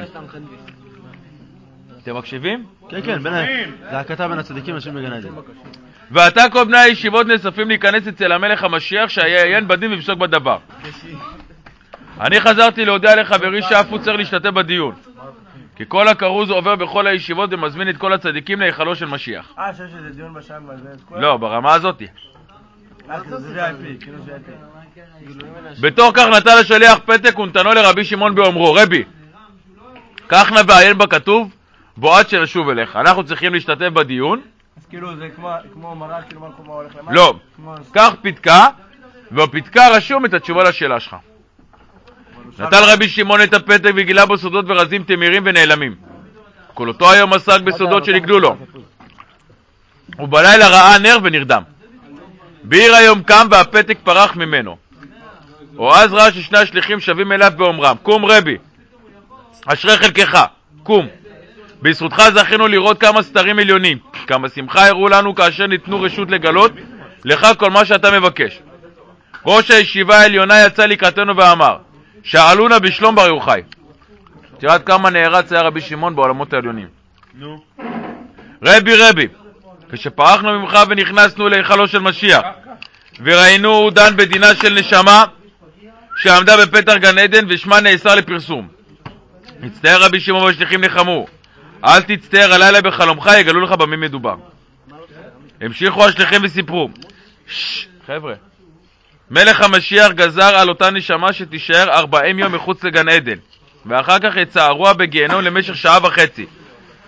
אתם מקשיבים? כן, כן, זעקתה בין הצדיקים היושבים בגן עדן. ועתה כל בני הישיבות נאספים להיכנס אצל המלך המשיח שיעיין בדין ויפסוק בדבר. אני חזרתי להודיע לחברי שאף הוא צריך להשתתף בדיון, כי כל הכרוז עובר בכל הישיבות ומזמין את כל הצדיקים להיכלו של משיח. אה, שיש איזה דיון בשם הזה? לא, ברמה הזאת. אה, כאילו זה וי איי פי, כאילו זה וי איי פי. בתוך כך נטל השליח פתק ונתנו לרבי שמעון באומרו, רבי, כך נא ועיין בכתוב, בוא עד שנשוב אליך. אנחנו צריכים להשתתף בדיון. אז כאילו זה כמו מראה, כאילו מה כמו הולך למעלה? לא, קח פתקה, ובפתקה רשום את התשובה לשאלה שלך. נטל רבי שמעון את הפתק וגילה בו סודות ורזים תמירים ונעלמים. כל אותו היום עסק בסודות שנגלו לו. ובלילה ראה נר ונרדם. בעיר היום קם והפתק פרח ממנו. או אז ראה ששני השליחים שווים אליו באומרם, קום רבי, אשרי חלקך, קום. בזכותך זכינו לראות כמה סתרים עליונים, כמה שמחה הראו לנו כאשר ניתנו רשות לגלות לך כל מה שאתה מבקש. ראש הישיבה העליונה יצא לקראתנו ואמר, שאלונה בשלום בר יוחאי. תראה כמה נערץ היה רבי שמעון בעולמות העליונים. נו. רבי רבי, כשפרחנו ממך ונכנסנו להיכלו של משיח, וראינו הוא דן בדינה של נשמה שעמדה בפתח גן עדן ושמה נאסר לפרסום. הצטער רבי שמעון והשליחים נחמו, אל תצטער הלילה בחלומך, יגלו לך במי מדובר. המשיכו השליחים וסיפרו, ששש, חבר'ה, מלך המשיח גזר על אותה נשמה שתישאר ארבעים יום מחוץ לגן עדן, ואחר כך יצערוה בגיהנום למשך שעה וחצי.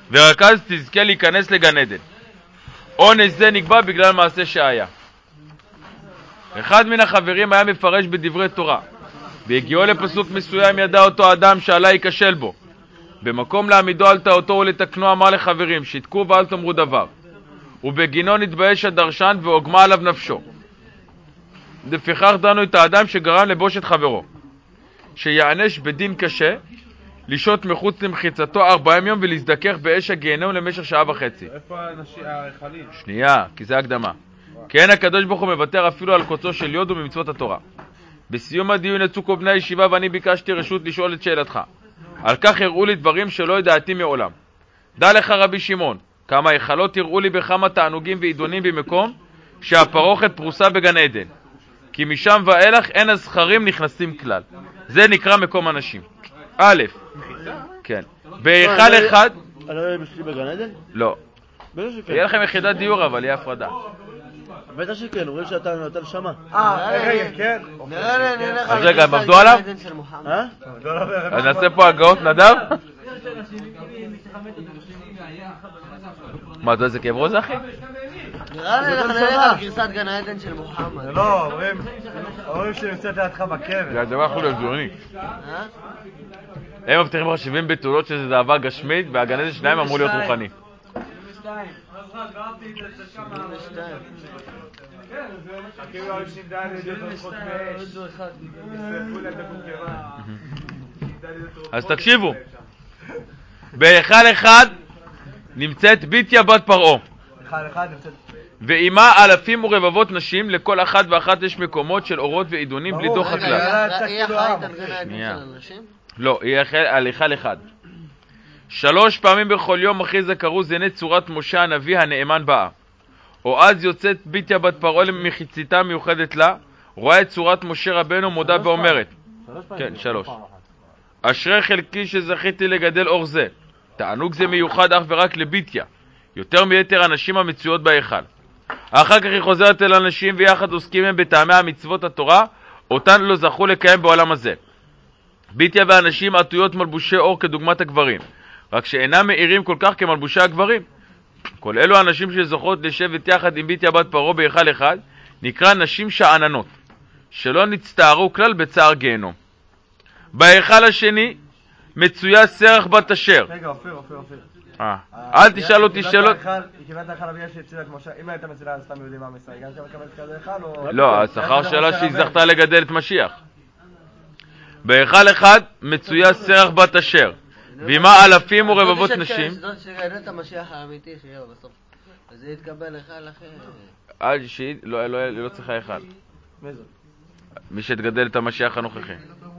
ורק אז תזכה להיכנס לגן עדן. עונש זה נקבע בגלל מעשה שהיה. אחד מן החברים היה מפרש בדברי תורה, והגיעו לפסוק מסוים ידע אותו אדם שעלה ייכשל בו. במקום להעמידו על טעותו ולתקנו אמר לחברים, שתקו ואל תאמרו דבר. ובגינו נתבייש הדרשן והוגמה עליו נפשו. לפיכך דנו את האדם שגרם לבוש את חברו, שיענש בדין קשה, לשהות מחוץ למחיצתו ארבעים יום ולהזדכך באש הגיהנום למשך שעה וחצי. איפה הרחלים? שנייה, כי זה הקדמה. כן, הקדוש ברוך הוא מוותר אפילו על קוצו של יוד וממצוות התורה. בסיום הדיון יצאו כל בני הישיבה ואני ביקשתי רשות לשאול את שאלתך. על כך הראו לי דברים שלא ידעתי מעולם. דע לך רבי שמעון, כמה היכלות הראו לי בכמה תענוגים ועידונים במקום שהפרוכת פרוסה בגן עדן. כי משם ואילך אין הזכרים נכנסים כלל. זה נקרא מקום אנשים. א', כן. בהיכל אחד... אני רואה בשביל בגן עדן? לא. יהיה לכם יחידת דיור אבל יהיה הפרדה. בטח שכן, רואים שאתה נותן שמה. אה, רגע, כן. נראה לי, נראה לך. אז רגע, הם עבדו עליו? אה? אז נעשה פה הגאות נדב? מה, אתה איזה כאב ראש אחי? נראה לי, אנחנו נלך על גרסת גן העדן של מוחמד. לא, אומרים, אומרים שנמצאת לידך בקבר. זה הדבר יכול להיות גאוני. הם מבטיחים לך שבעים בתולות שזה דאבה גשמית, והגן עדן שניים אמור להיות רוחני. אז תקשיבו, בהיכל אחד נמצאת ביתיה בת פרעה, ועימה אלפים ורבבות נשים, לכל אחת ואחת יש מקומות של אורות ועידונים בלי דוח הכלל. היא אחראית על גן העדן של אנשים? לא, היא על היכל אחד. שלוש פעמים בכל יום אחרי זה קראו זני צורת משה הנביא הנאמן באה. או אז יוצאת ביתיה בת פרעה למחיציתה מיוחדת לה, רואה את צורת משה רבנו מודה ואומרת. כן, שלוש. אשרי חלקי שזכיתי לגדל אור זה. תענוג זה מיוחד אך ורק לביתיה, יותר מיתר הנשים המצויות בהיכל. אחר כך היא חוזרת אל הנשים ויחד עוסקים הם בטעמי המצוות התורה, אותן לא זכו לקיים בעולם הזה. ביתיה והנשים עטויות מלבושי אור כדוגמת הגברים, רק שאינם מאירים כל כך כמלבושי הגברים. כל אלו האנשים שזוכות לשבת יחד עם ביתיה בת פרעה בהיכל אחד, נקרא נשים שעננות, שלא נצטערו כלל בצער גיהנום. בהיכל השני מצויה סרח בת אשר. רגע, אופיר, אופיר, אופיר. אה, אל תשאל אותי שאלות. היא קיבלת היכל בגלל שהצילה את משה, אם הייתה מצילה אז סתם יודעים מה מסע, היא גם שם מקבלת כזה היכל או... לא, השכר שלה שהיא זכתה לגדל את משיח. בהיכל אחד מצויה סרח בת אשר, ועימה אלפים ורבבות נשים. זאת שגדל את המשיח האמיתי שיהיה בסוף. אז זה יתקבל היכל אחר. עד שהיא לא צריכה היכל. מי זאת? מי שתגדל את המשיח הנוכחי.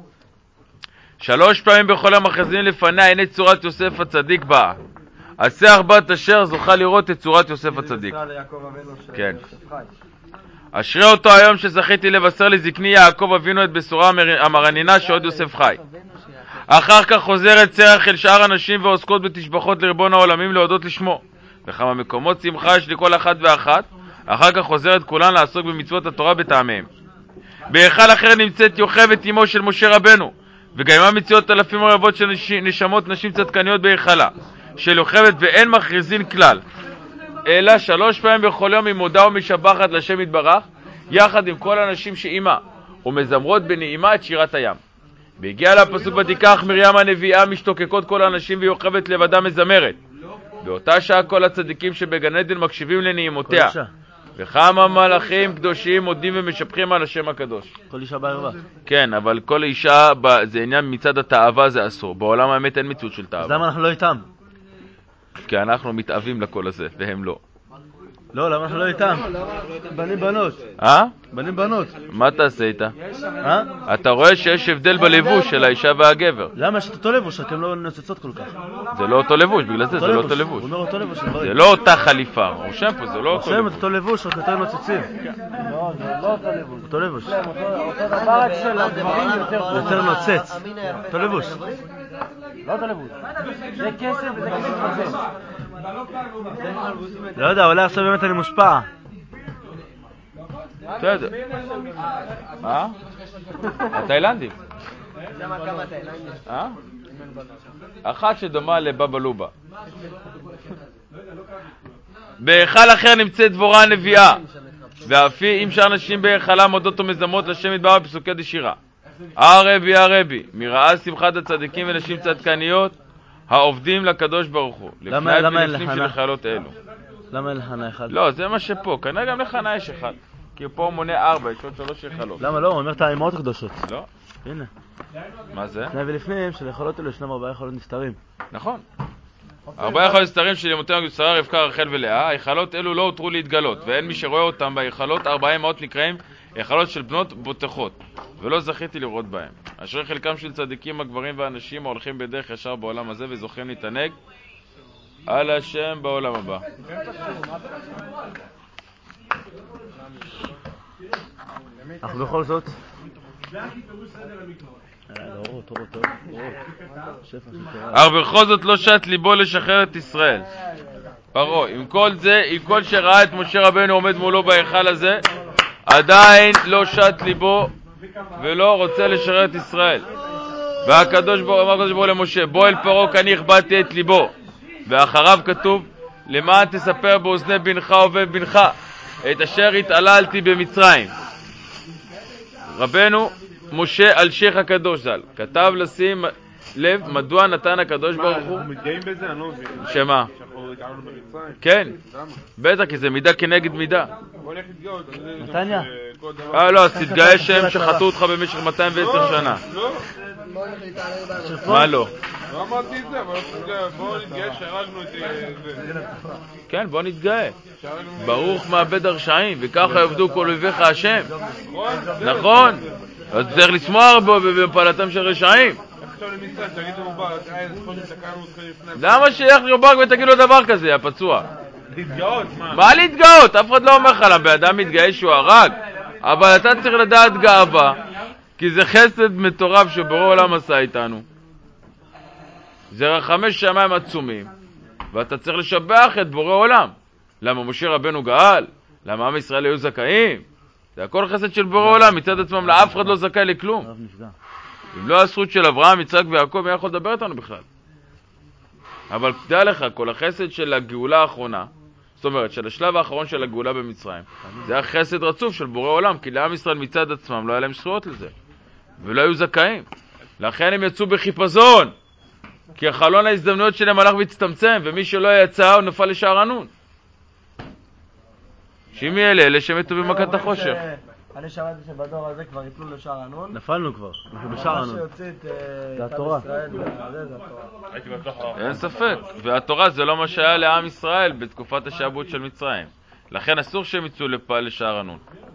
שלוש פעמים בכל המחזים לפניה הנה צורת יוסף הצדיק באה. הסרח בת אשר זוכה לראות את צורת יוסף הצדיק. כן. אשרי אותו היום שזכיתי לבשר לזקני יעקב אבינו את בשורה המרנינה שעוד יוסף חי. אחר כך חוזרת סרח אל שאר הנשים ועוסקות בתשבחות לריבון העולמים להודות לשמו. וכמה מקומות שמחה יש לכל אחת ואחת. אחר כך חוזרת כולן לעסוק במצוות התורה בטעמיהם. בהיכל אחר נמצאת יוכבת אמו של משה רבנו, וגם מציאות אלפים רבות של נשמות נשים צדקניות בהיכלה, של יוכבת ואין מכריזין כלל, אלא שלוש פעמים בכל יום היא מודה ומשבחת לשם יתברך, יחד עם כל הנשים שאימה, ומזמרות בנעימה את שירת הים. והגיע לפסוק ותיקח מרים הנביאה משתוקקות כל הנשים ויוכבת לבדה מזמרת. באותה שעה כל הצדיקים שבגן עדן מקשיבים לנעימותיה. וכמה מלאכים קדושים מודים ומשבחים על השם הקדוש. כל אישה בערווה. כן, אבל כל אישה זה עניין מצד התאווה, זה אסור. בעולם האמת אין מציאות של תאווה. אז למה אנחנו לא איתם? כי אנחנו מתאווים לכל הזה, והם לא. לא, למה אנחנו לא איתם? בנים בנות. אה? בנים בנות. מה תעשה איתה? אה? אתה רואה שיש הבדל בלבוש של האישה והגבר. למה יש את אותו לבוש, רק הן לא נוצצות כל כך? זה לא אותו לבוש, בגלל זה זה לא אותו לבוש. הוא אומר אותו לבוש. זה לא אותה חליפה, הוא רושם פה, זה לא אותו רושם לבוש. את אותו לבוש, רק יותר נוצצים. לא, זה לא אותו לבוש. אותו לבוש. אותו דבר רק של הדברים יותר... יותר נוצץ. אותו לבוש. לא אותו לבוש. זה כסף וזה כסף כסף. לא יודע, אולי עכשיו באמת אני מושפע. בסדר. אה? התאילנדים. שם כמה תאילנדים. אה? אחת שדומה לבבא לובה. בהיכל אחר נמצאת דבורה הנביאה, ואף היא עם שאר נשים בהיכלה מודות ומזמות לשם יתברך בפסוקי דשירה. הרבי הרבי, מראה שמחת הצדיקים ונשים צדקניות העובדים לקדוש ברוך הוא. לפני ולפנים של החיילות אלו. למה אין לחנה אחד? לא, זה מה שפה, כנראה גם לחנה יש אחד. כי פה הוא מונה ארבע, יש עוד שלוש היכלות. למה לא? הוא אומר את האמהות הקדושות. לא. הנה. מה זה? לפני ולפנים של היכלות אלו ישנם ארבעה יכולות נסתרים. נכון. ארבעה יכולות נסתרים של ימותיהם הגדולה רבקה רחל ולאה, היכלות אלו לא הותרו להתגלות, ואין מי שרואה אותם בהיכלות, ארבעה אמהות נקראים היכלות של בנות בוטחות, ולא זכיתי לראות בהם. אשר חלקם של צדיקים הגברים והאנשים ההולכים בדרך ישר בעולם הזה וזוכים להתענג על השם בעולם הבא. אך בכל זאת אך בכל זאת לא שט ליבו לשחרר את ישראל. פרעה, עם כל זה, עם כל שראה את משה רבנו עומד מולו בהיכל הזה, עדיין לא שט ליבו ולא רוצה לשחרר את ישראל. והקדוש ברוך הוא אמר הקדוש ברוך הוא למשה, בוא אל פרעה כי אני הכבדתי את ליבו. ואחריו כתוב, למען תספר באוזני בנך ובבנך את אשר התעללתי במצרים. רבנו משה אלשיך הקדוש ז"ל כתב לשים לב מדוע נתן הקדוש ברוך הוא. אנחנו מתגאים בזה, אני לא מבין. שמה? שאנחנו הגענו במצרים. כן, בטח, כי זה מידה כנגד מידה. בוא נלך להתגאות. נתניה. אה לא, אז תתגאה שהם שחטו אותך במשך מאתיים ועשר שנה. לא, מה לא? לא אמרתי את זה, אבל בואו נתגאה שהרגנו את זה. כן, בוא נתגאה. ברוך מעבד הרשעים, וככה יעבדו כל אויביך השם. נכון. אז צריך לשמוח בפעלתם של רשעים. עכשיו למצרים, תגיד לנו בה, תקענו אותך לפני. למה שילך לרבק ותגיד לו דבר כזה, הפצוע? להתגאות, מה? מה להתגאות? אף אחד לא אומר לך, באדם מתגאה שהוא הרג. אבל אתה צריך לדעת גאווה, כי זה חסד מטורף שבורא עולם עשה איתנו. זה רחמי שמיים עצומים, ואתה צריך לשבח את בורא עולם. למה משה רבנו גאל? למה עם ישראל היו זכאים? זה הכל חסד של בורא עולם, מצד עצמם לאף אחד לא זכאי לכלום. אם לא הזכות של אברהם, יצחק ויעקב, מי יכול לדבר איתנו בכלל? אבל תדע לך, כל החסד של הגאולה האחרונה, זאת אומרת, של השלב האחרון של הגאולה במצרים, זה היה חסד רצוף של בורא עולם, כי לעם ישראל מצד עצמם לא היה להם זכויות לזה, ולא היו זכאים. לכן הם יצאו בחיפזון, כי החלון ההזדמנויות שלהם הלך והצטמצם, ומי שלא יצא הוא נפל לשערנון. שאם יהיה לאלה שמתו במכת החושך. אני שמעתי שבדור הזה כבר יפלו לשערנון. נפלנו כבר, אנחנו בשערנון. מה שיוציא את זה התורה. זה התורה. אין ספק, והתורה זה לא מה שהיה לעם ישראל בתקופת השעבוד של מצרים. לכן אסור שהם יצאו לשערנון.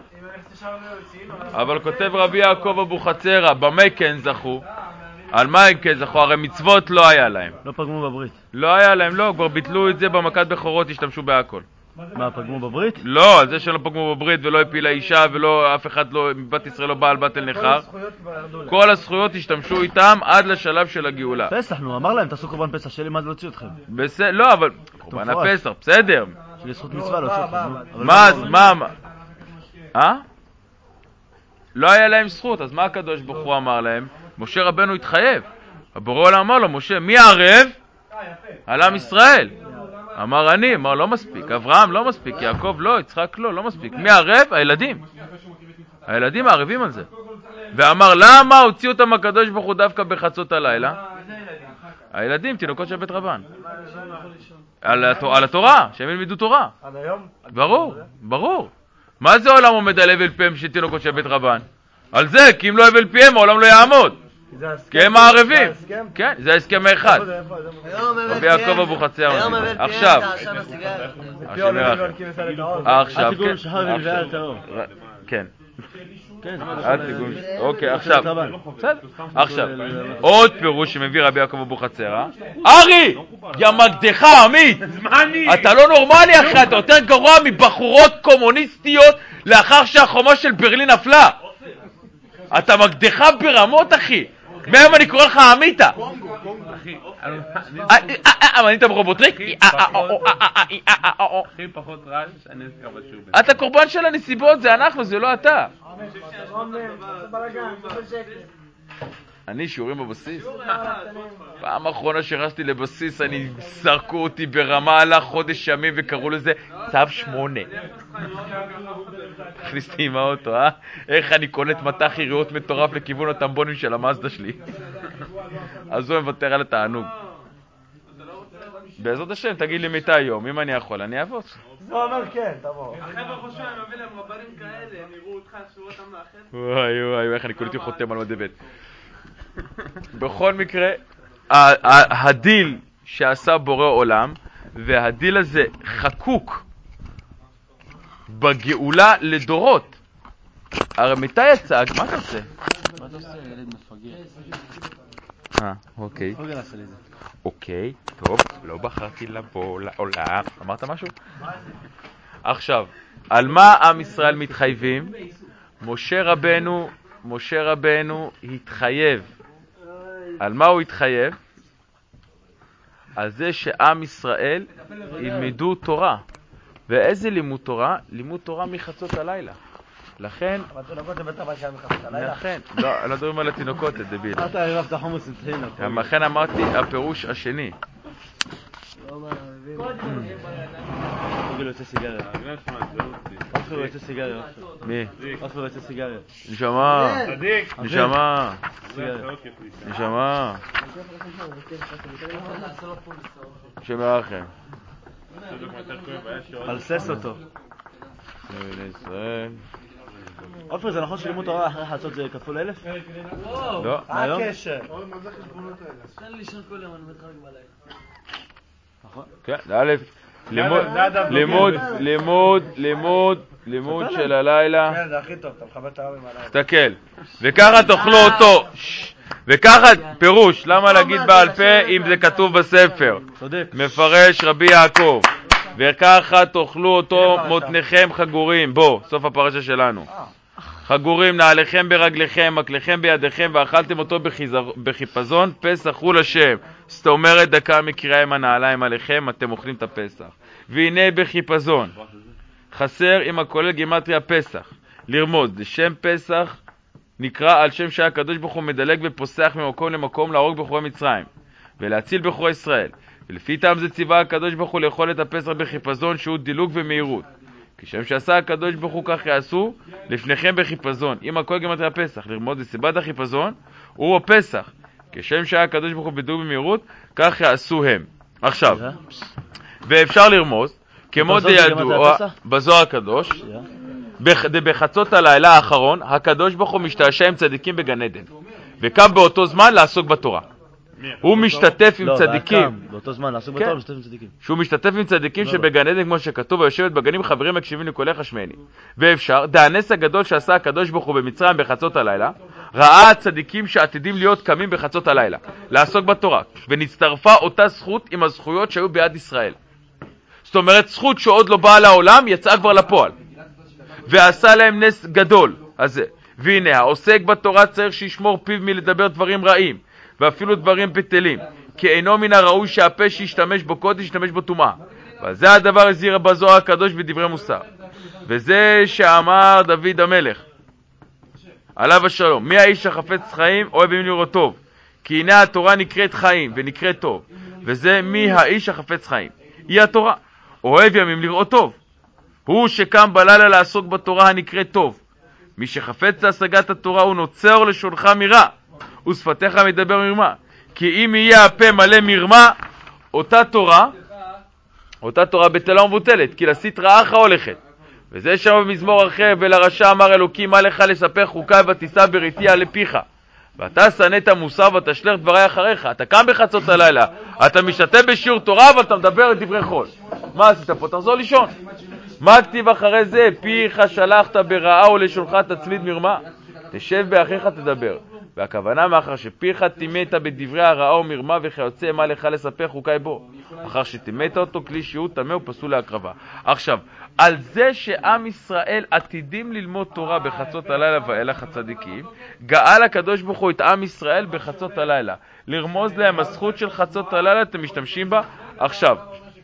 אבל כותב רבי יעקב אבוחצירא, במה כן זכו? על מה הם כן זכו? הרי מצוות לא היה להם. לא פגמו בברית. לא היה להם, לא, כבר ביטלו את זה במכת בכורות, השתמשו בהכל. מה, פגמו בברית? לא, על זה שלא פגמו בברית ולא הפילה אישה ולא אף אחד לא, מבת ישראל לא בעל בת אל נחר. כל הזכויות השתמשו איתם עד לשלב של הגאולה. פסח, נו, אמר להם, תעשו קורבן פסח, שלי מה זה להוציא אתכם. בסדר, לא, אבל קורבן הפסח, בסדר. שלי זכות מצווה להוציא אתכם, נו. מה, מה, מה? אה? לא היה להם זכות, אז מה הקדוש ברוך הוא אמר להם? משה רבנו התחייב. הבורא עולם אמר לו, משה, מי ערב? על עם ישראל. אמר אני, אמר לא מספיק, אברהם לא מספיק, יעקב לא, יצחק לא, לא מספיק. מי ערב? הילדים. הילדים מערבים על זה. ואמר למה הוציאו אותם הקדוש ברוך הוא דווקא בחצות הלילה? הילדים, תינוקות של בית רבן. על התורה, שהם ילמדו תורה. עד היום? ברור, ברור. מה זה העולם עומד על הבל פיהם של תינוקות של בית רבן? על זה, כי אם לא הבל פיהם העולם לא יעמוד. כי הם מערבים. כן, זה ההסכם האחד. רבי יעקב אבוחצירא. עכשיו. עכשיו, כן. כן. אוקיי, עכשיו. עכשיו. עוד פירוש שמביא רבי יעקב אבוחצירא. ארי! יא מגדך עמית! אתה לא נורמלי אחי, אתה יותר גרוע מבחורות קומוניסטיות לאחר שהחומה של ברלין נפלה. אתה מגדך ברמות אחי. מהיום אני קורא לך עמיתה. אבל אני אתה ברובוטריק? הכי פחות רעש, אני אזכר בשיעור. אתה קורבן של הנסיבות, זה אנחנו, זה לא אתה. אני שיעורים בבסיס. פעם האחרונה שרשתי לבסיס, אני זרקו אותי ברמאללה חודש ימים וקראו לזה צו שמונה. הכניסתי עם האוטו, אה? איך אני קולט מטח יריות מטורף לכיוון הטמבונים של המאזדה שלי. אז הוא מוותר על התענוג. בעזרת השם, תגיד לי מתי היום, אם אני יכול, אני אעבוד. זה אומר כן, תבוא. החבר'ה חושבים, אני מביא להם רבנים כאלה, הם יראו אותך, ישאירו אותם לאחר. וואי וואי, איך אני קולטי חותם על מדי בית. בכל מקרה, הדיל שעשה בורא עולם, והדיל הזה חקוק בגאולה לדורות. הרי מתי יצא? מה אתה עושה? מה אתה עושה? ילד מפגר. אה, אוקיי. פוגר עשה לי זה. אוקיי, טוב, לא בחרתי לבוא לעולם. אמרת משהו? עכשיו, על מה עם ישראל מתחייבים? משה רבנו, משה רבנו התחייב. על מה הוא התחייב? על זה שעם ישראל ילמדו תורה. ואיזה לימוד תורה? לימוד תורה מחצות הלילה. לכן... אבל תינוקות זה בטח מה שהיה מחצות הלילה. לכן, לא, לא דברים על התינוקות, דביל. אתה ערב את החומוס התחילה. לכן אמרתי, הפירוש השני. פוגר יוצא סיגריה. אופר יוצא סיגריה. מי? אופר יוצא סיגריה. נשמה. נשמה. נשמה. שמרחם. מלסס אותו. ישראל. אופר, זה נכון שלימוד תורה אחרי חצות זה כפול אלף? לא. מהיום? הקשר. מה זה חשבונות האלה? תן לי לישון כל יום, אני מתחלק בלילה. נכון. כן, א', לימוד, לימוד, לימוד, לימוד, לימוד של הלילה. כן, זה הכי טוב, אתה מכבד את הערים הלילה. תסתכל. וככה תאכלו אותו. וככה, פירוש, למה להגיד בעל פה אם זה כתוב בספר? צודק. מפרש רבי יעקב. וככה תאכלו אותו מותניכם חגורים. בוא, סוף הפרשה שלנו. חגורים נעליכם ברגליכם, מקליכם בידיכם, ואכלתם אותו בחיפזון, פסח הוא לשם. זאת אומרת, דקה מקריאה עם הנעליים עליכם, אתם אוכלים את הפסח. והנה בחיפזון, חסר עם הכולל גימטריה פסח. לרמוד, לשם פסח נקרא על שם שהקדוש ברוך הוא מדלג ופוסח ממקום למקום להרוג בחורי מצרים, ולהציל בחורי ישראל. ולפי טעם זה ציווה הקדוש ברוך הוא לאכול את הפסח בחיפזון, שהוא דילוג ומהירות. כשם שעשה הקדוש ברוך הוא כך יעשו לפניכם בחיפזון. אם הכל גימטריה פסח, לרמוד לסיבת החיפזון, הוא הפסח. כשם שהיה הקדוש ברוך הוא בדילוג במהירות, כך יעשו הם. עכשיו, ואפשר לרמוז, כמו דידוע בזוהר הקדוש, בחצות הלילה האחרון, הקדוש ברוך הוא משתעשע עם צדיקים בגן עדן, וקם באותו זמן לעסוק בתורה. הוא משתתף עם צדיקים. באותו זמן לעסוק בתורה משתתף עם צדיקים. שהוא משתתף עם צדיקים שבגן עדן, כמו שכתוב, ויושבת בגנים חברים מקשיבים לקולך השמעני. ואפשר, דהנס הגדול שעשה הקדוש ברוך הוא במצרים בחצות הלילה, ראה הצדיקים שעתידים להיות קמים בחצות הלילה, לעסוק בתורה, ונצטרפה אותה זכות עם הזכויות שהיו ביד ישראל. זאת אומרת, זכות שעוד לא באה לעולם, יצאה כבר לפועל. ועשה להם נס גדול. אז והנה, העוסק בתורה צריך שישמור פיו מלדבר דברים רעים, ואפילו דברים בטלים, כי אינו מן הראוי שהפה שישתמש בו קודש ישתמש בו טומאה. וזה הדבר הזהיר בזוהר הקדוש בדברי מוסר. וזה שאמר דוד המלך עליו השלום, מי האיש החפץ חיים אוהב ימים לראות טוב, כי הנה התורה נקראת חיים ונקראת טוב. וזה מי האיש החפץ חיים, היא התורה, אוהב ימים לראות טוב. הוא שקם בלילה לעסוק בתורה הנקראת טוב. מי שחפץ להשגת התורה הוא נוצר לשונך מרע, ושפתיך מדבר מרמה. כי אם יהיה הפה מלא מרמה, אותה תורה, אותה תורה בטלה ומבוטלת, כי לסית רעך הולכת. וזה שם במזמור אחר, ולרשע אמר אלוקים, מה לך לספר חוקי ותישא בריתי על פיך. ואתה שנאת מוסר ותשלח דברי אחריך. אתה קם בחצות הלילה, אתה משתתף בשיעור תורה, אבל אתה מדבר את דברי חול. מה עשית פה? תחזור לישון. מה כתיב אחרי זה? פיך שלחת ברעה ולשונך תצמיד מרמה. תשב באחיך תדבר. והכוונה מאחר שפיך תימת בדברי הרעה ומרמה וכיוצא מה לך לספר חוקי בו. אחר שתימת אותו כלי שיעור טמא ופסול להקרבה. עכשיו, על זה שעם ישראל עתידים ללמוד תורה בחצות הלילה ואילך הצדיקים, גאל הקדוש ברוך הוא את עם ישראל בחצות הלילה. לרמוז להם הזכות של חצות הלילה, אתם משתמשים בה עכשיו.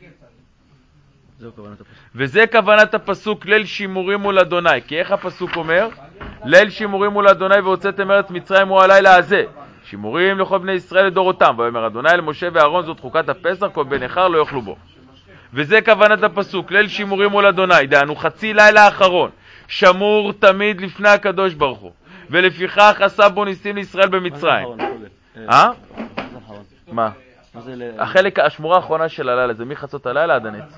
וזה כוונת הפסוק ליל שימורים מול אדוני. כי איך הפסוק אומר? ליל שימורים מול אדוני והוצאתם ארץ מצרים הוא הלילה הזה, שימורים לכל בני ישראל לדורותם. ויאמר אדוני למשה ואהרון, זאת חוקת הפסח, כל בן נכר לא יאכלו בו. וזה כוונת הפסוק, ליל שימורים מול אדוני, דהיינו חצי לילה האחרון, שמור תמיד לפני הקדוש ברוך הוא, ולפיכך עשה בו ניסים לישראל במצרים. אה? מה? החלק, השמורה האחרונה של הלילה, זה מחצות הלילה עד הנץ.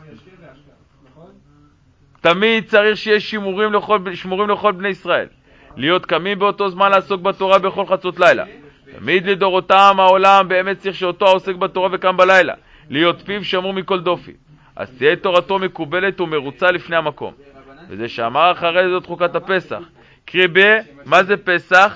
תמיד צריך שיש שימורים לכל, שימורים לכל בני ישראל, להיות קמים באותו זמן לעסוק בתורה בכל חצות לילה. תמיד לדורותם העולם באמת צריך שאותו העוסק בתורה וקם בלילה, להיות פיו שמור מכל דופי. אז תהיה תורתו מקובלת ומרוצה לפני המקום. וזה שאמר אחרי זאת חוקת הפסח. קרי ב, מה זה פסח?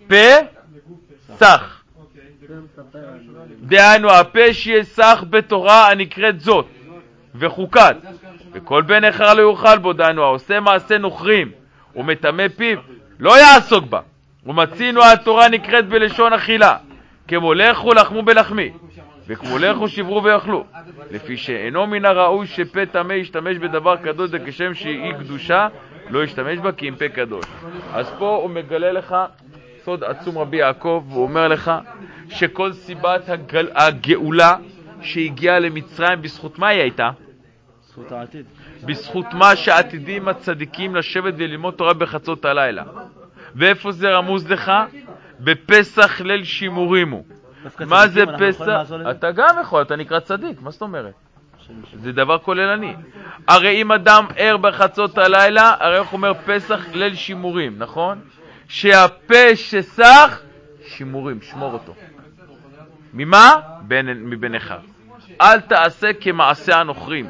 פסח. דהיינו, הפה שיהיה סח בתורה הנקראת זאת, וחוקת. וכל בן נכר לא יאכל בו, דהיינו, העושה מעשה נוכרים, ומטמא פיו, לא יעסוק בה. ומצינו התורה נקראת בלשון אכילה, כמו לכו לחמו בלחמי, וכמו לכו שברו ויאכלו, לפי שאינו מן הראוי שפה טמא ישתמש בדבר קדוש, וכשם שהיא קדושה לא ישתמש בה כי אם פה קדוש. אז פה הוא מגלה לך סוד עצום רבי יעקב, והוא אומר לך שכל סיבת הגל... הגאולה שהגיעה למצרים, בזכות מה היא הייתה? זכות העתיד. בזכות מה שעתידים הצדיקים לשבת וללמוד תורה בחצות הלילה. ואיפה זה רמוז לך? בפסח ליל שימורימו. מה זה פסח? אתה גם יכול, אתה נקרא צדיק, מה זאת אומרת? זה דבר כוללני. הרי אם אדם ער בחצות הלילה, הרי הוא אומר פסח ליל שימורים, נכון? שהפה שסח, שימורים, שמור אותו. ממה? מבן אחד. אל תעשה כמעשה הנוכרים.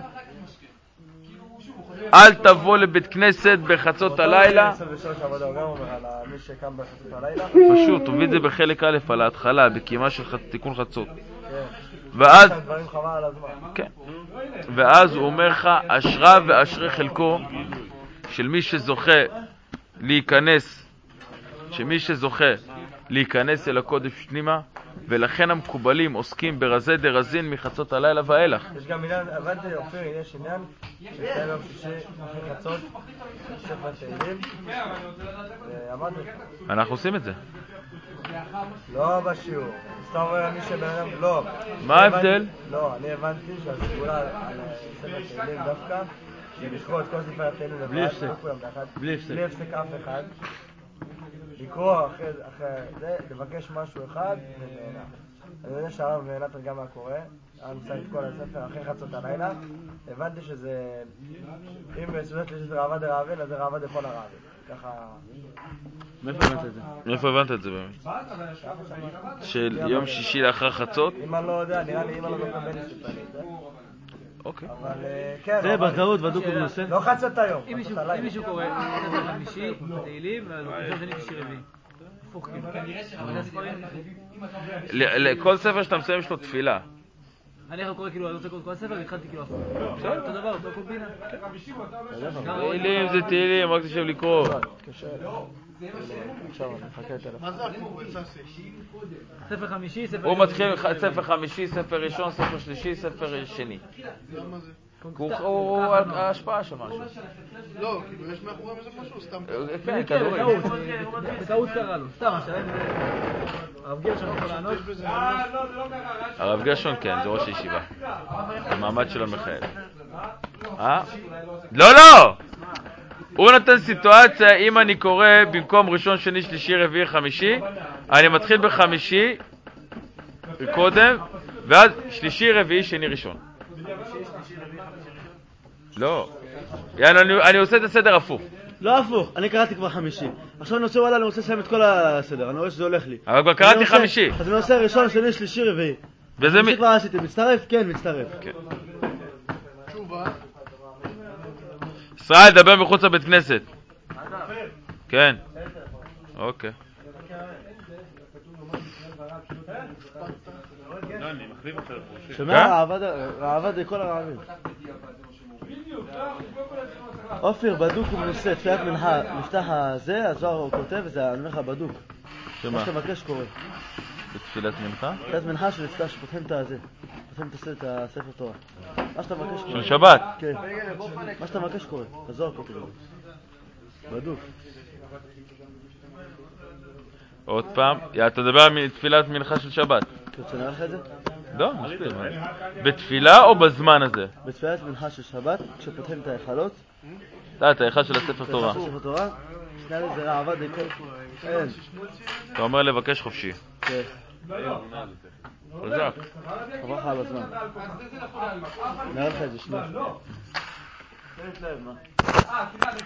אל תבוא לבית כנסת בחצות הלילה. פשוט, תביא את זה בחלק א' על ההתחלה, בקימה של תיקון חצות. ואז, כן. ואז הוא אומר לך, אשרה ואשרי חלקו של מי שזוכה להיכנס, שמי שזוכה להיכנס אל הקודש פנימה, ולכן המקובלים עוסקים ברזי דרזין מחצות הלילה ואילך. יש גם עניין, הבנתי, אופיר, יש עניין ששתי יום שישי אחרי חצות, ספר תהילים, ואמרתי... אנחנו עושים את זה. לא בשיעור, סתם אומר מי שבאדם, לא. מה ההבדל? לא, אני הבנתי שהסגולה על ספר תהילים דווקא, שלקרוא את כל ספר התהילים בלי הפסק, בלי הפסק אף אחד. לקרוא אחרי זה, לבקש משהו אחד, אני יודע שהרב נתן גם מה קורה, אני מסיים את כל הספר אחרי חצות הלילה, הבנתי שזה, אם בסביבות לשת רעבה דרעבין, אז זה רעבה דכל הרעבין, ככה... מאיפה הבנת את זה? מאיפה הבנת את זה באמת? של יום שישי לאחר חצות? אם אני לא יודע, נראה לי אם אני לא יודע בני סיפר לי את זה. אוקיי. אבל כן... זה בטעות, בדוק ומנסה. לא חצות היום, אם מישהו קורא ספר חמישי, תהילים, ראשון שני שלישי רביעי. לכל ספר שאתה מסיים יש לו תפילה. אני יכול קורא כאילו, אני רוצה לקרוא כל הספר והתחלתי כאילו הפוך. אותו דבר, אותו קומבינה. תהילים זה תהילים, רק תשב לקרוא. מה זה הקורא? ספר חמישי, ספר... הוא מתחיל ספר חמישי, ספר ראשון, ספר שלישי, ספר שני. למה זה? הוא ההשפעה של משהו. לא, כאילו יש מאחורי איזה משהו, סתם. כן, כדורים. בטעות קרה לו, סתם, השאלה הרב גרשון יכול לענות? הרב גרשון כן, זה ראש הישיבה. המעמד שלו מחייב. אה? לא, לא! הוא נותן סיטואציה, אם אני קורא במקום ראשון, שני, שלישי, רביעי, חמישי, אני מתחיל בחמישי קודם, ואז שלישי, רביעי, שני, ראשון. לא. אני עושה את הסדר הפוך. לא הפוך, אני קראתי כבר חמישי. עכשיו אני עושה וואלה, אני רוצה לסיים את כל הסדר, אני רואה שזה הולך לי. אבל כבר קראתי חמישי. אז אני עושה ראשון, שני, שלישי, רביעי. וזה מי... כבר עשיתי, מצטרף? כן, מצטרף. ישראל, דבר מחוץ לבית כנסת. כן. אוקיי. שומע, רעבד לכל הרעבים. אופיר, בדוק הוא מנסה, תפילת מנחה, נפתח הזה, הזוהר הוא כותב, וזה אני אומר לך בדוק. מה שתבקש קורה. בתפילת מנחה? תפילת מנחה שנפתח, שפותחים את הזה, פותחים את הספר תורה. מה שאתה מבקש קורה. של שבת? כן. מה שאתה מבקש קורה, הזוהר כותב. בדוק. עוד פעם, אתה מדבר על תפילת מנחה של שבת. אתה רוצה נראה לך את זה? לא, מספיק. בתפילה או בזמן הזה? בתפילת מנחה של שבת, כשפותחים את ההיכלות. אתה, את ההיכל של הספר תורה. הספר תורה, שנייה לי זה רעבד לכל... אין. אתה אומר לבקש חופשי. כן. חזק. חבר לך על הזמן. נראה לך את זה שנייה.